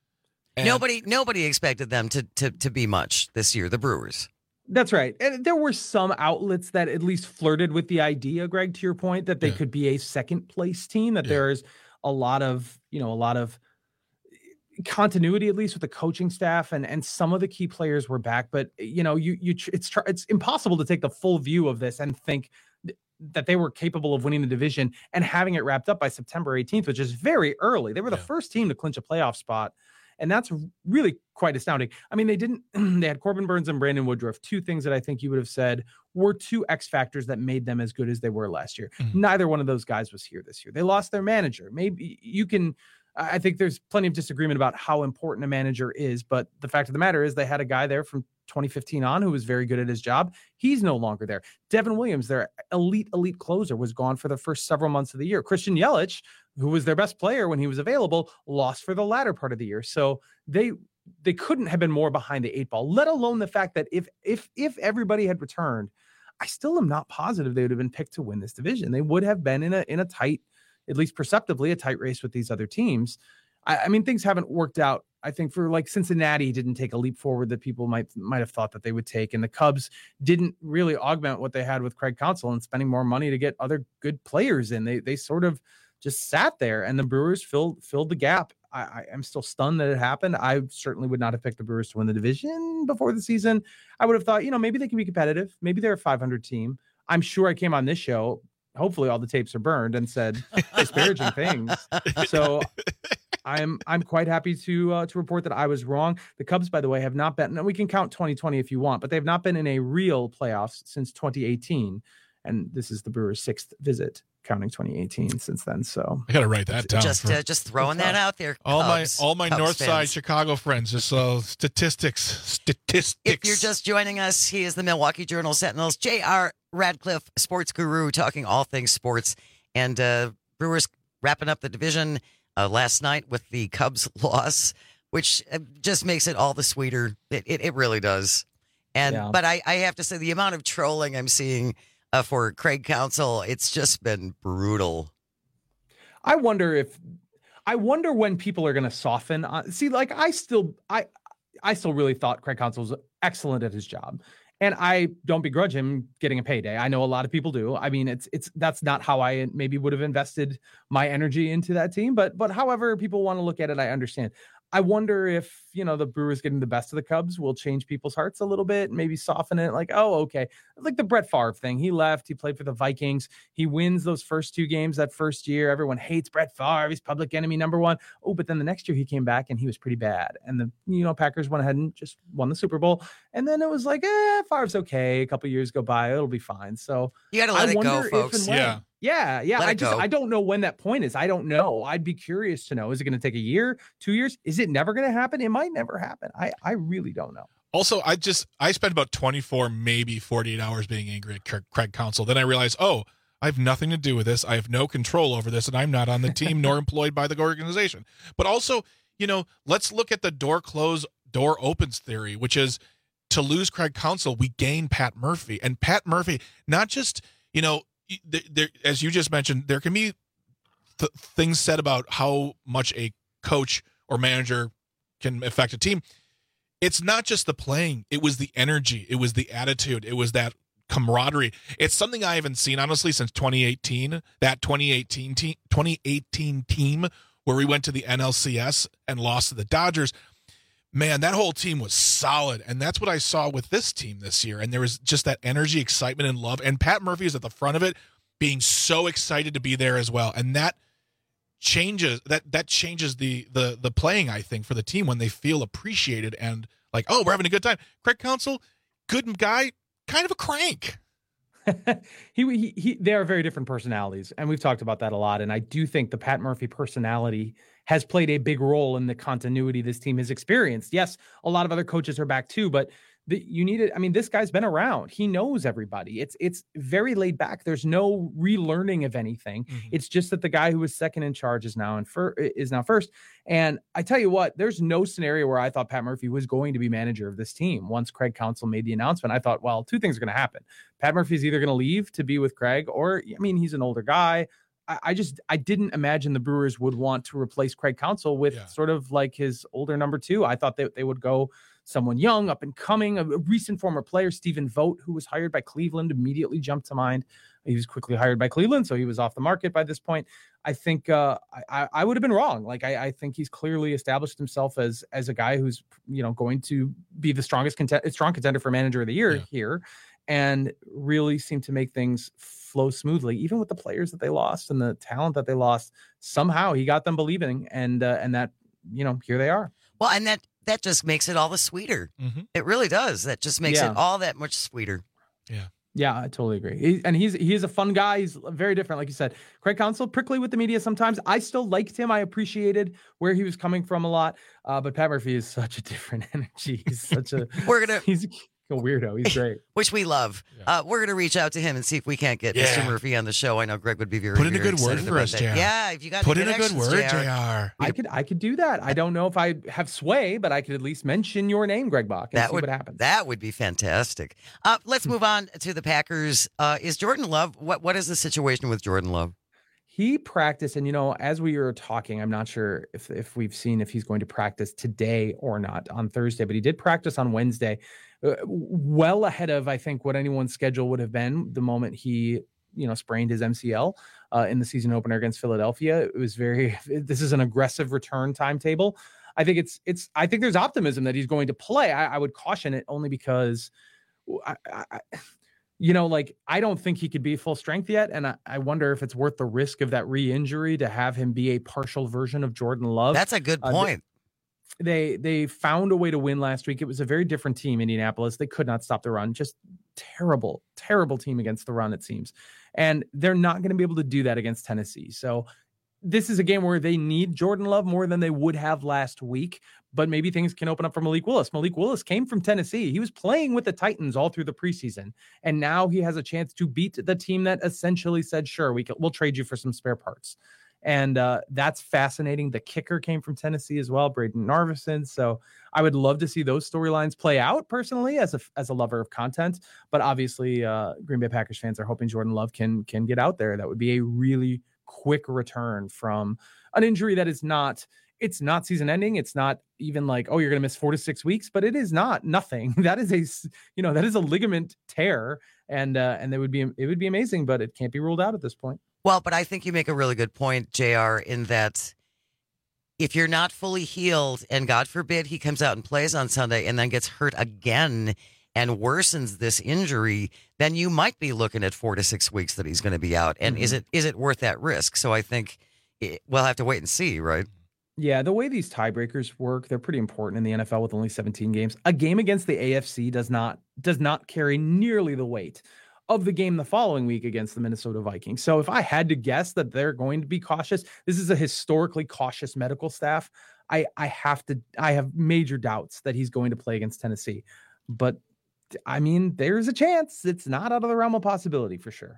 And nobody nobody expected them to to to be much this year, the Brewers. That's right. And there were some outlets that at least flirted with the idea, Greg, to your point, that they Yeah. could be a second place team, that Yeah. there's a lot of, you know, a lot of continuity, at least with the coaching staff, and and some of the key players were back. But, you know, you you tr- it's tr- it's impossible to take the full view of this and think th- that they were capable of winning the division and having it wrapped up by September eighteenth, which is very early. They were the Yeah. first team to clinch a playoff spot. And that's really quite astounding. I mean, they didn't, they had Corbin Burns and Brandon Woodruff, two things that I think you would have said were two X factors that made them as good as they were last year. Mm-hmm. Neither one of those guys was here this year. They lost their manager. Maybe you can, I think there's plenty of disagreement about how important a manager is, but the fact of the matter is they had a guy there from twenty fifteen on who was very good at his job. He's no longer there. Devin Williams, their elite, elite closer, was gone for the first several months of the year. Christian Yelich, who was their best player when he was available, lost for the latter part of the year. So they they couldn't have been more behind the eight ball, let alone the fact that if if if everybody had returned, I still am not positive they would have been picked to win this division. They would have been in a in a tight, at least perceptively, a tight race with these other teams. I, I mean, things haven't worked out. I think for like Cincinnati didn't take a leap forward that people might might have thought that they would take. And the Cubs didn't really augment what they had with Craig Counsell and spending more money to get other good players in. They they sort of just sat there, and the Brewers filled filled the gap. I, I am still stunned that it happened. I certainly would not have picked the Brewers to win the division before the season. I would have thought, you know, maybe they can be competitive. Maybe they're a five hundred team. I'm sure I came on this show. Hopefully all the tapes are burned and said disparaging things. So I'm I'm quite happy to uh, to report that I was wrong. The Cubs, by the way, have not been, and we can count twenty twenty if you want, but they've not been in a real playoffs since twenty eighteen. And this is the Brewers' sixth visit, counting twenty eighteen since then. So I got to write that down. Just for, uh, just throwing that out there. All Cubs, my all my Cubs North fans. Side Chicago friends, just uh, statistics, statistics. If you're just joining us, he is the Milwaukee Journal Sentinel's J R Radcliffe, sports guru, talking all things sports. And uh, Brewers wrapping up the division uh, last night with the Cubs loss, which just makes it all the sweeter. It it, it really does. And Yeah. but I, I have to say the amount of trolling I'm seeing Uh, for Craig Counsell, it's just been brutal. I wonder if I wonder when people are going to soften on, see, like I still, I, I still really thought Craig Counsell was excellent at his job, and I don't begrudge him getting a payday. I know a lot of people do. I mean, it's, it's, that's not how I maybe would have invested my energy into that team, but, but however people want to look at it, I understand. I wonder if, you know, the Brewers getting the best of the Cubs will change people's hearts a little bit, maybe soften it. Like, oh, okay. Like the Brett Favre thing. He left. He played for the Vikings. He wins those first two games that first year. Everyone hates Brett Favre. He's public enemy number one. Oh, but then the next year he came back and he was pretty bad. And the, you know, Packers went ahead and just won the Super Bowl. And then it was like, eh, Favre's okay. A couple years go by. It'll be fine. So you got to let I it go, wonder if folks. and when- Yeah. Yeah, yeah. Let I it just go. I don't know when that point is. I don't know. I'd be curious to know. Is it going to take a year, two years? Is it never going to happen? It might never happen. I I really don't know. Also, I just I spent about twenty-four, maybe forty-eight hours being angry at Craig- Craig Counsell. Then I realized, oh, I have nothing to do with this. I have no control over this, and I'm not on the team nor employed by the organization. But also, you know, let's look at the door close, door opens theory, which is to lose Craig Counsell, we gain Pat Murphy. And Pat Murphy, not just, you know, there, there, as you just mentioned, there can be th- things said about how much a coach or manager can affect a team. It's not just the playing. It was the energy. It was the attitude. It was that camaraderie. It's something I haven't seen, honestly, since twenty eighteen, that twenty eighteen team, twenty eighteen team where we went to the N L C S and lost to the Dodgers. Man, that whole team was solid, and that's what I saw with this team this year. And there was just that energy, excitement, and love. And Pat Murphy is at the front of it, being so excited to be there as well. And that changes that that changes the the the playing, I think, for the team when they feel appreciated and like, oh, we're having a good time. Craig Counsell, good guy, kind of a crank. he, he he they are very different personalities, and we've talked about that a lot. And I do think the Pat Murphy personality has played a big role in the continuity this team has experienced. Yes, a lot of other coaches are back too, but the, you need it. I mean, this guy's been around. He knows everybody. It's it's very laid back. There's no relearning of anything. Mm-hmm. It's just that the guy who was second in charge is now in fir- is now first. And I tell you what, there's no scenario where I thought Pat Murphy was going to be manager of this team. Once Craig Counsell made the announcement, I thought, well, two things are going to happen. Pat Murphy's either going to leave to be with Craig, or, I mean, he's an older guy. I just, I didn't imagine the Brewers would want to replace Craig Counsell with yeah. sort of like his older number two. I thought that they would go someone young, up and coming, a recent former player, Stephen Vogt, who was hired by Cleveland, immediately jumped to mind. He was quickly hired by Cleveland, so he was off the market by this point. I think uh, I, I would have been wrong. Like, I, I think he's clearly established himself as as a guy who's, you know, going to be the strongest content, strong contender for manager of the year yeah. here, and really seemed to make things flow smoothly, even with the players that they lost and the talent that they lost. Somehow he got them believing, and uh, and that, you know, here they are. Well, and that, that just makes it all the sweeter. Mm-hmm. It really does. That just makes Yeah. it all that much sweeter. Yeah. Yeah, I totally agree. He, and he's he's a fun guy. He's very different, like you said. Craig Counsell, prickly with the media sometimes. I still liked him. I appreciated where he was coming from a lot. Uh, but Pat Murphy is such a different energy. He's such a We're gonna he's a weirdo. He's great. Which we love. Uh, we're going to reach out to him and see if we can't get Yeah. Mister Murphy on the show. I know Greg would be very Put in a very good word excited for about us, that. J R. Yeah, if you got Put any in a good connections, word, J R. J R. I could I could do that. I don't know if I have sway, but I could at least mention your name, Greg Bach, and That see would what happens. That would be fantastic. Uh, let's move on to the Packers. Uh, is Jordan Love? What What is the situation with Jordan Love? He practiced, and you know, as we were talking, I'm not sure if if we've seen if he's going to practice today or not on Thursday, but he did practice on Wednesday, uh, well ahead of I think what anyone's schedule would have been the moment he you know sprained his M C L uh, in the season opener against Philadelphia. It was very. This is an aggressive return timetable. I think it's it's. I think there's optimism that he's going to play. I, I would caution it only because. I, I, You know, like, I don't think he could be full strength yet. And I, I wonder if it's worth the risk of that re-injury to have him be a partial version of Jordan Love. That's a good Uh, point. they they found a way to win last week. It was a very different team, Indianapolis. They could not stop the run. Just terrible, terrible team against the run, it seems. And they're not going to be able to do that against Tennessee. So this is a game where they need Jordan Love more than they would have last week, but maybe things can open up for Malik Willis. Malik Willis came from Tennessee. He was playing with the Titans all through the preseason, and now he has a chance to beat the team that essentially said, sure, we can, we'll trade you for some spare parts. And uh, that's fascinating. The kicker came from Tennessee as well, Braden Narvison. So I would love to see those storylines play out personally as a, as a lover of content. But obviously, uh, Green Bay Packers fans are hoping Jordan Love can, can get out there. That would be a really quick return from an injury that is not, it's not season ending. It's not even like, oh, you're going to miss four to six weeks, but it is not nothing. That is a, you know, that is a ligament tear, and, uh, and that would be, it would be amazing, but it can't be ruled out at this point. Well, but I think you make a really good point, J R, in that if you're not fully healed, and God forbid he comes out and plays on Sunday and then gets hurt again and worsens this injury, then you might be looking at four to six weeks that he's going to be out. And mm-hmm. is it is it worth that risk? So I think it, we'll have to wait and see, right? Yeah, the way these tiebreakers work, they're pretty important in the N F L with only seventeen games. A game against the A F C does not does not carry nearly the weight of the game the following week against the Minnesota Vikings. So if I had to guess that they're going to be cautious, this is a historically cautious medical staff. I, I have to, I have major doubts that he's going to play against Tennessee. But I mean, there's a chance. It's not out of the realm of possibility for sure.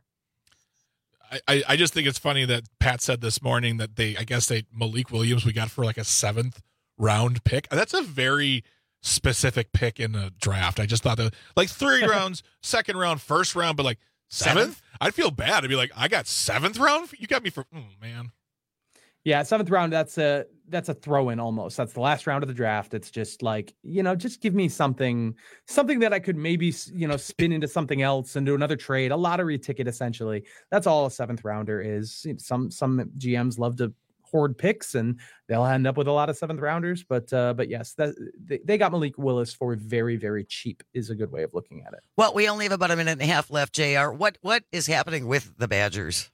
I, I just think it's funny that Pat said this morning that they, I guess they, Malik Williams, we got for like a seventh round pick. That's a very specific pick in the draft. I just thought that like three rounds, second round, first round, but like seventh, seventh? I'd feel bad. I'd be like, I got seventh round. You got me for, oh man. Yeah. Seventh round. That's a, that's a throw in almost. That's the last round of the draft. It's just like, you know, just give me something, something that I could maybe, you know, spin into something else and do another trade, a lottery ticket, essentially. That's all a seventh rounder is. Some, some G Ms love to hoard picks and they'll end up with a lot of seventh rounders, but uh but yes, that they, they got Malik Willis for very, very cheap is a good way of looking at it. Well, we only have about a minute and a half left, J R. What what is happening with the Badgers?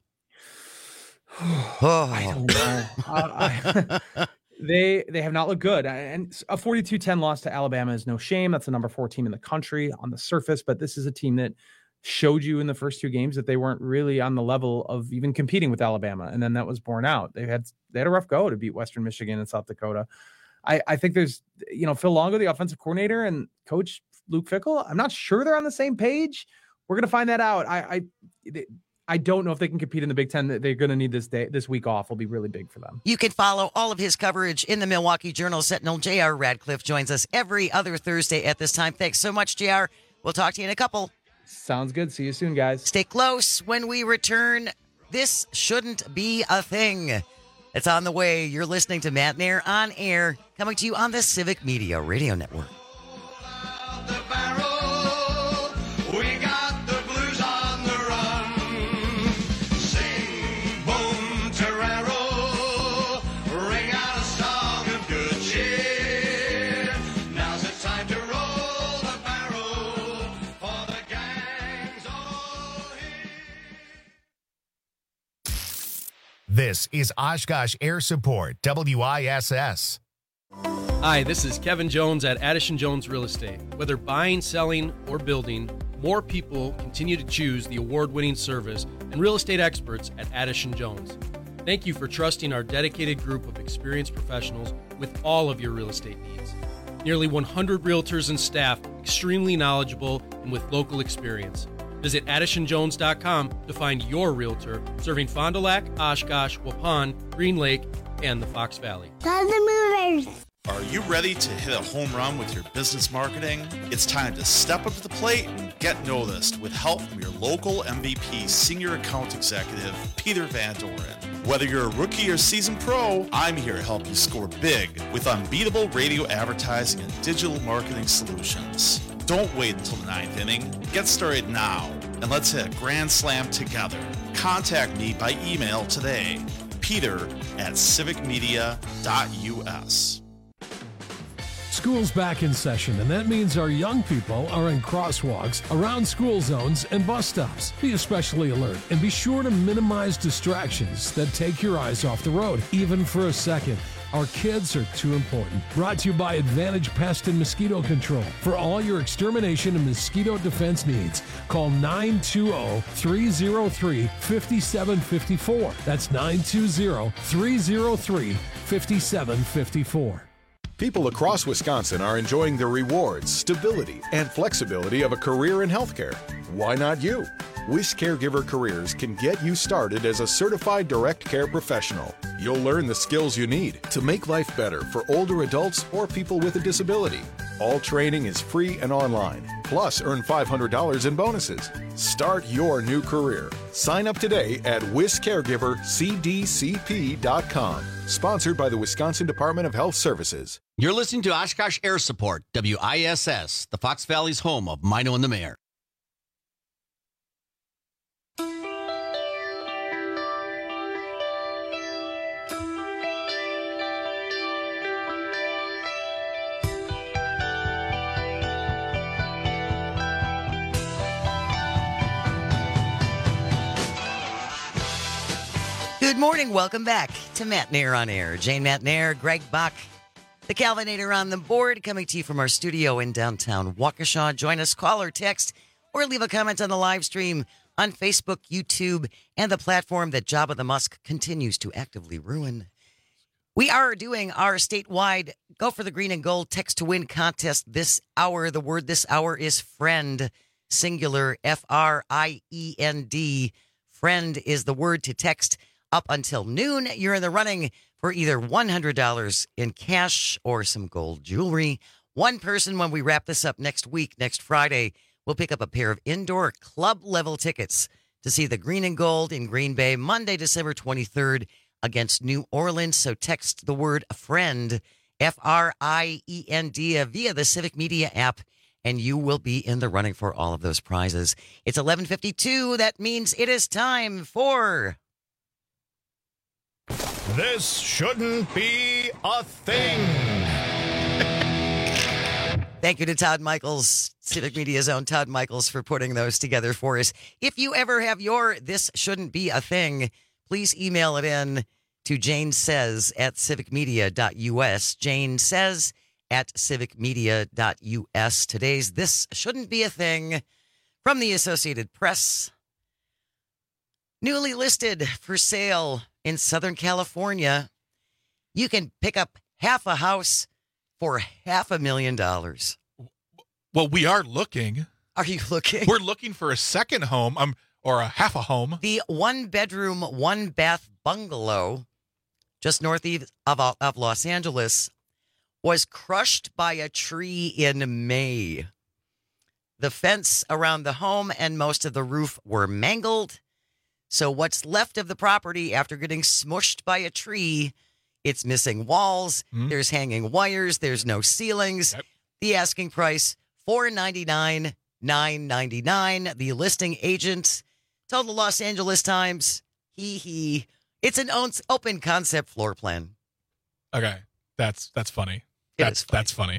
oh. I don't know. uh, I, they they have not looked good, and a forty-two ten loss to Alabama is no shame. That's the number four team in the country on the surface, but this is a team that showed you in the first two games that they weren't really on the level of even competing with Alabama. And then that was borne out. They had, they had a rough go to beat Western Michigan and South Dakota. I, I think there's, you know, Phil Longo, the offensive coordinator, and coach Luke Fickell. I'm not sure they're on the same page. We're going to find that out. I, I, they, I don't know if they can compete in the Big Ten. They're going to need this day, this week off will be really big for them. You can follow all of his coverage in the Milwaukee Journal Sentinel. J R. Radcliffe joins us every other Thursday at this time. Thanks so much, J R. We'll talk to you in a couple. Sounds good. See you soon, guys. Stay close. When we return, this shouldn't be a thing. It's on the way. You're listening to Matt Mayer on Air, coming to you on the Civic Media Radio Network. This is Oshkosh Air Support, W I S S. Hi, this is Kevin Jones at Addison Jones Real Estate. Whether buying, selling, or building, more people continue to choose the award-winning service and real estate experts at Addison Jones. Thank you for trusting our dedicated group of experienced professionals with all of your real estate needs. Nearly one hundred realtors and staff, extremely knowledgeable and with local experience. Visit addison jones dot com to find your realtor serving Fond du Lac, Oshkosh, Waupun, Green Lake, and the Fox Valley. Are you ready to hit a home run with your business marketing? It's time to step up to the plate and get noticed with help from your local M V P Senior Account Executive, Peter Van Doren. Whether you're a rookie or seasoned pro, I'm here to help you score big with unbeatable radio advertising and digital marketing solutions. Don't wait until the ninth inning. Get started now, and let's hit a grand slam together. Contact me by email today, peter at civic media dot u s. School's back in session, and that means our young people are in crosswalks, around school zones, and bus stops. Be especially alert and be sure to minimize distractions that take your eyes off the road, even for a second. Our kids are too important. Brought to you by Advantage Pest and Mosquito Control. For all your extermination and mosquito defense needs, call nine two zero, three zero three, five seven five four. That's nine two zero, three zero three, five seven five four. People across Wisconsin are enjoying the rewards, stability, and flexibility of a career in healthcare. Why not you? Wish Caregiver Careers can get you started as a certified direct care professional. You'll learn the skills you need to make life better for older adults or people with a disability. All training is free and online. Plus, earn five hundred dollars in bonuses. Start your new career. Sign up today at wish caregiver c d c p dot com. Sponsored by the Wisconsin Department of Health Services. You're listening to Oshkosh Air Support, W I S S, the Fox Valley's home of Mino and the Mayor. Good morning. Welcome back to Matt Nair on Air. Jane Matt Nair, Greg Bach, the Calvinator on the board, coming to you from our studio in downtown Waukesha. Join us, call or text, or leave a comment on the live stream on Facebook, YouTube, and the platform that Jabba the Musk continues to actively ruin. We are doing our statewide Go for the Green and Gold Text to Win contest this hour. The word this hour is friend, singular, F R I E N D. Friend is the word to text. Up until noon, you're in the running for either one hundred dollars in cash or some gold jewelry. One person, when we wrap this up next week, next Friday, will pick up a pair of indoor club-level tickets to see the Green and Gold in Green Bay Monday, December twenty-third against New Orleans. So text the word friend, F R I E N D, via the Civic Media app, and you will be in the running for all of those prizes. It's eleven fifty-two. That means it is time for... This shouldn't be a thing. Thank you to Todd Michaels, Civic Media's own Todd Michaels, for putting those together for us. If you ever have your This Shouldn't Be a Thing, please email it in to Jane Says at civic media dot u s. Jane Says at civic media dot u s. Today's This Shouldn't Be a Thing from the Associated Press. Newly listed for sale in Southern California, you can pick up half a house for half a million dollars. Well, we are looking. Are you looking? We're looking for a second home, um, or a half a home. The one-bedroom, one-bath bungalow just northeast of, of Los Angeles was crushed by a tree in May. The fence around the home and most of the roof were mangled. So what's left of the property after getting smushed by a tree, it's missing walls, mm-hmm. There's hanging wires, there's no ceilings. Yep. The asking price, four hundred ninety-nine thousand nine hundred ninety-nine dollars. The listing agent told the Los Angeles Times, hee hee, it's an open concept floor plan. Okay, that's that's funny. It that's is funny. That's funny.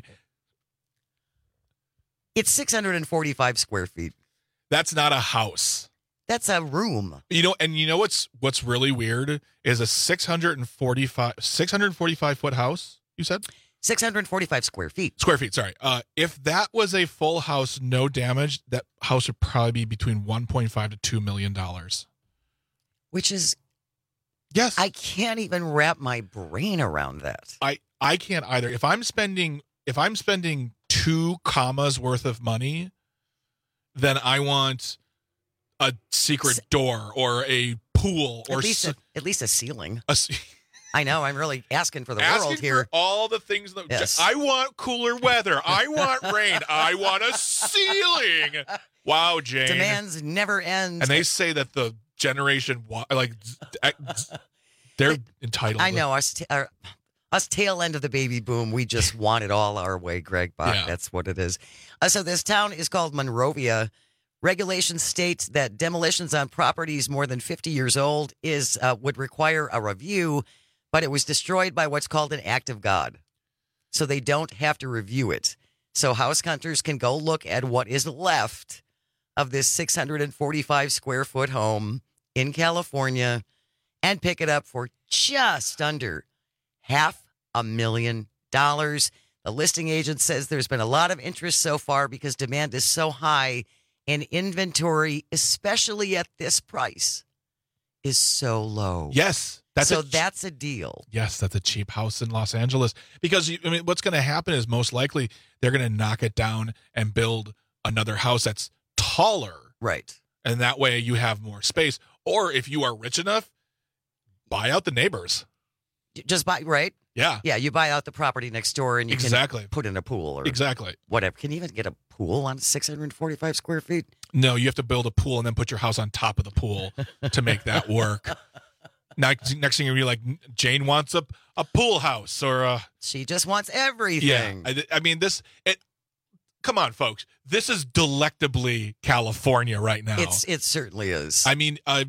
It's six hundred forty-five square feet. That's not a house. That's a room. You know, and you know what's what's really weird is a six hundred forty-five foot house, you said? six hundred forty-five square feet. Square feet, sorry. Uh, if that was a full house, no damage, that house would probably be between one point five to two million dollars. Which is, yes, I can't even wrap my brain around that. I I can't either. If I'm spending if I'm spending two commas worth of money, then I want a secret door or a pool or at least, s- a, at least a ceiling. A, I know. I'm really asking for the asking world here. For all the things that Yes. I want cooler weather. I want rain. I want a ceiling. Wow, Jane. Demands never end. And they say that the generation wa- like they're entitled. I know us, t- our, us tail end of the baby boom. We just want it all our way, Greg Bach. Yeah. That's what it is. Uh, so this town is called Monrovia. Regulations state that demolitions on properties more than fifty years old is uh, would require a review, but it was destroyed by what's called an act of God. So they don't have to review it. So house hunters can go look at what is left of this six hundred forty-five square foot home in California and pick it up for just under half a million dollars. The listing agent says there's been a lot of interest so far because demand is so high and inventory, especially at this price, is so low. Yes. That's so a, that's a deal. Yes, that's a cheap house in Los Angeles. Because, I mean, what's going to happen is most likely they're going to knock it down and build another house that's taller. Right. And that way you have more space. Or if you are rich enough, buy out the neighbors. Just buy, right? Yeah. Yeah, you buy out the property next door and you Exactly. can put in a pool or Exactly. whatever. Can you even get a pool on six hundred forty-five square feet? No, you have to build a pool and then put your house on top of the pool to make that work. Next, next thing you're like, Jane wants a, a pool house or a... She just wants everything. Yeah. I, I mean, this... It, come on, folks. This is delectably California right now. It's It certainly is. I mean, uh,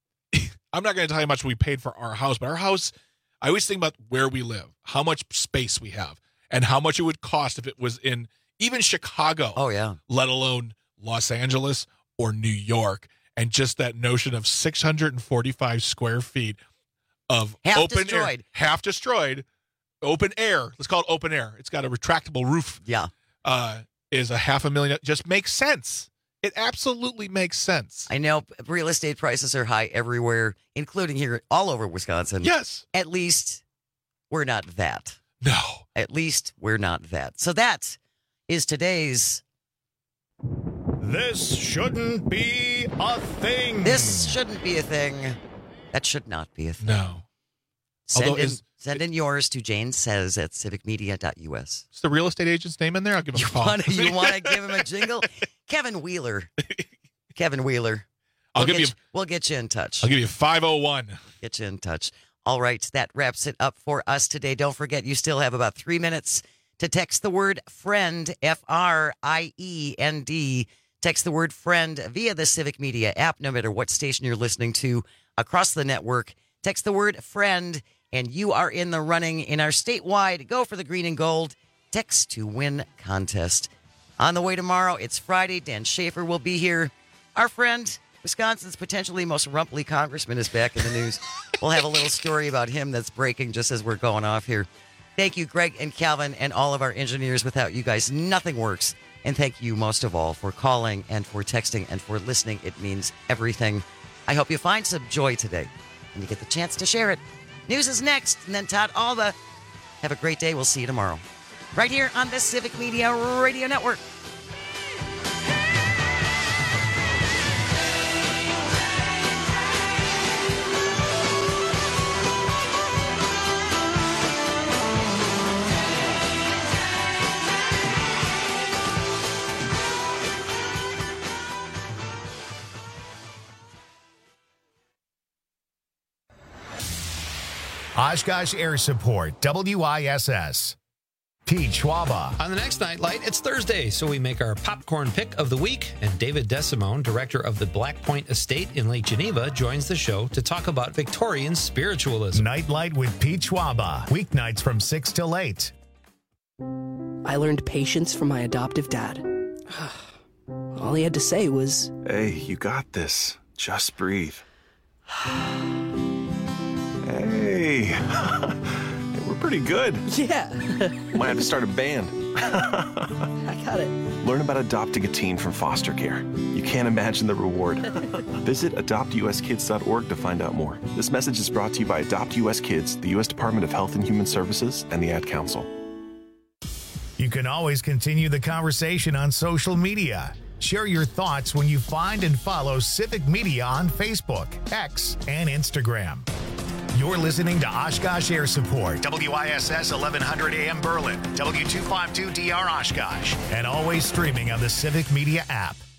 I'm not going to tell you how much we paid for our house, but our house... I always think about where we live, how much space we have, and how much it would cost if it was in even Chicago. Oh, yeah. Let alone Los Angeles or New York. And just that notion of six hundred forty-five square feet of half open destroyed. air, half destroyed, open air. Let's call it open air. It's got a retractable roof. Yeah. Uh, is a half a million. Just makes sense. It absolutely makes sense. I know real estate prices are high everywhere, including here all over Wisconsin. Yes. At least we're not that. No. At least we're not that. So that is today's... This shouldn't be a thing. This shouldn't be a thing. That should not be a thing. No. Send, Although in, is, send in yours to Jane Says at civic media dot u s. Is the real estate agent's name in there? I'll give him a call. Wanna, you want to give him a jingle? Kevin Wheeler. Kevin Wheeler. I'll we'll give get you. We'll get you in touch. I'll give you five oh one. Get you in touch. All right, that wraps it up for us today. Don't forget, you still have about three minutes to text the word FRIEND, F R I E N D. Text the word FRIEND via the Civic Media app, no matter what station you're listening to across the network. Text the word FRIEND, and you are in the running in our statewide Go for the Green and Gold Text to Win contest. On the way tomorrow, it's Friday. Dan Schaefer will be here. Our friend, Wisconsin's potentially most rumply congressman, is back in the news. We'll have a little story about him that's breaking just as we're going off here. Thank you, Greg and Calvin, and all of our engineers. Without you guys, nothing works. And thank you most of all for calling and for texting and for listening. It means everything. I hope you find some joy today and you get the chance to share it. News is next, and then Todd Alba. Have a great day. We'll see you tomorrow. Right here on the Civic Media Radio Network. Oshkosh Air Support, W I S S. Pete Schwaba. On the next Nightlight, it's Thursday, so we make our popcorn pick of the week, and David DeSimone, director of the Black Point Estate in Lake Geneva, joins the show to talk about Victorian spiritualism. Nightlight with Pete Schwaba, weeknights from six till eight. I learned patience from my adoptive dad. All he had to say was, "Hey, you got this. Just breathe." Hey, we're pretty good. Yeah. Might have to start a band. I got it. Learn about adopting a teen from foster care. You can't imagine the reward. Visit adopt u s kids dot org to find out more. This message is brought to you by Adopt U S Kids, the U S Department of Health and Human Services, and the Ad Council. You can always continue the conversation on social media. Share your thoughts when you find and follow Civic Media on Facebook, X, and Instagram. You're listening to Oshkosh Air Support, W I S S eleven hundred A M Berlin, W two fifty-two D R Oshkosh, and always streaming on the Civic Media app.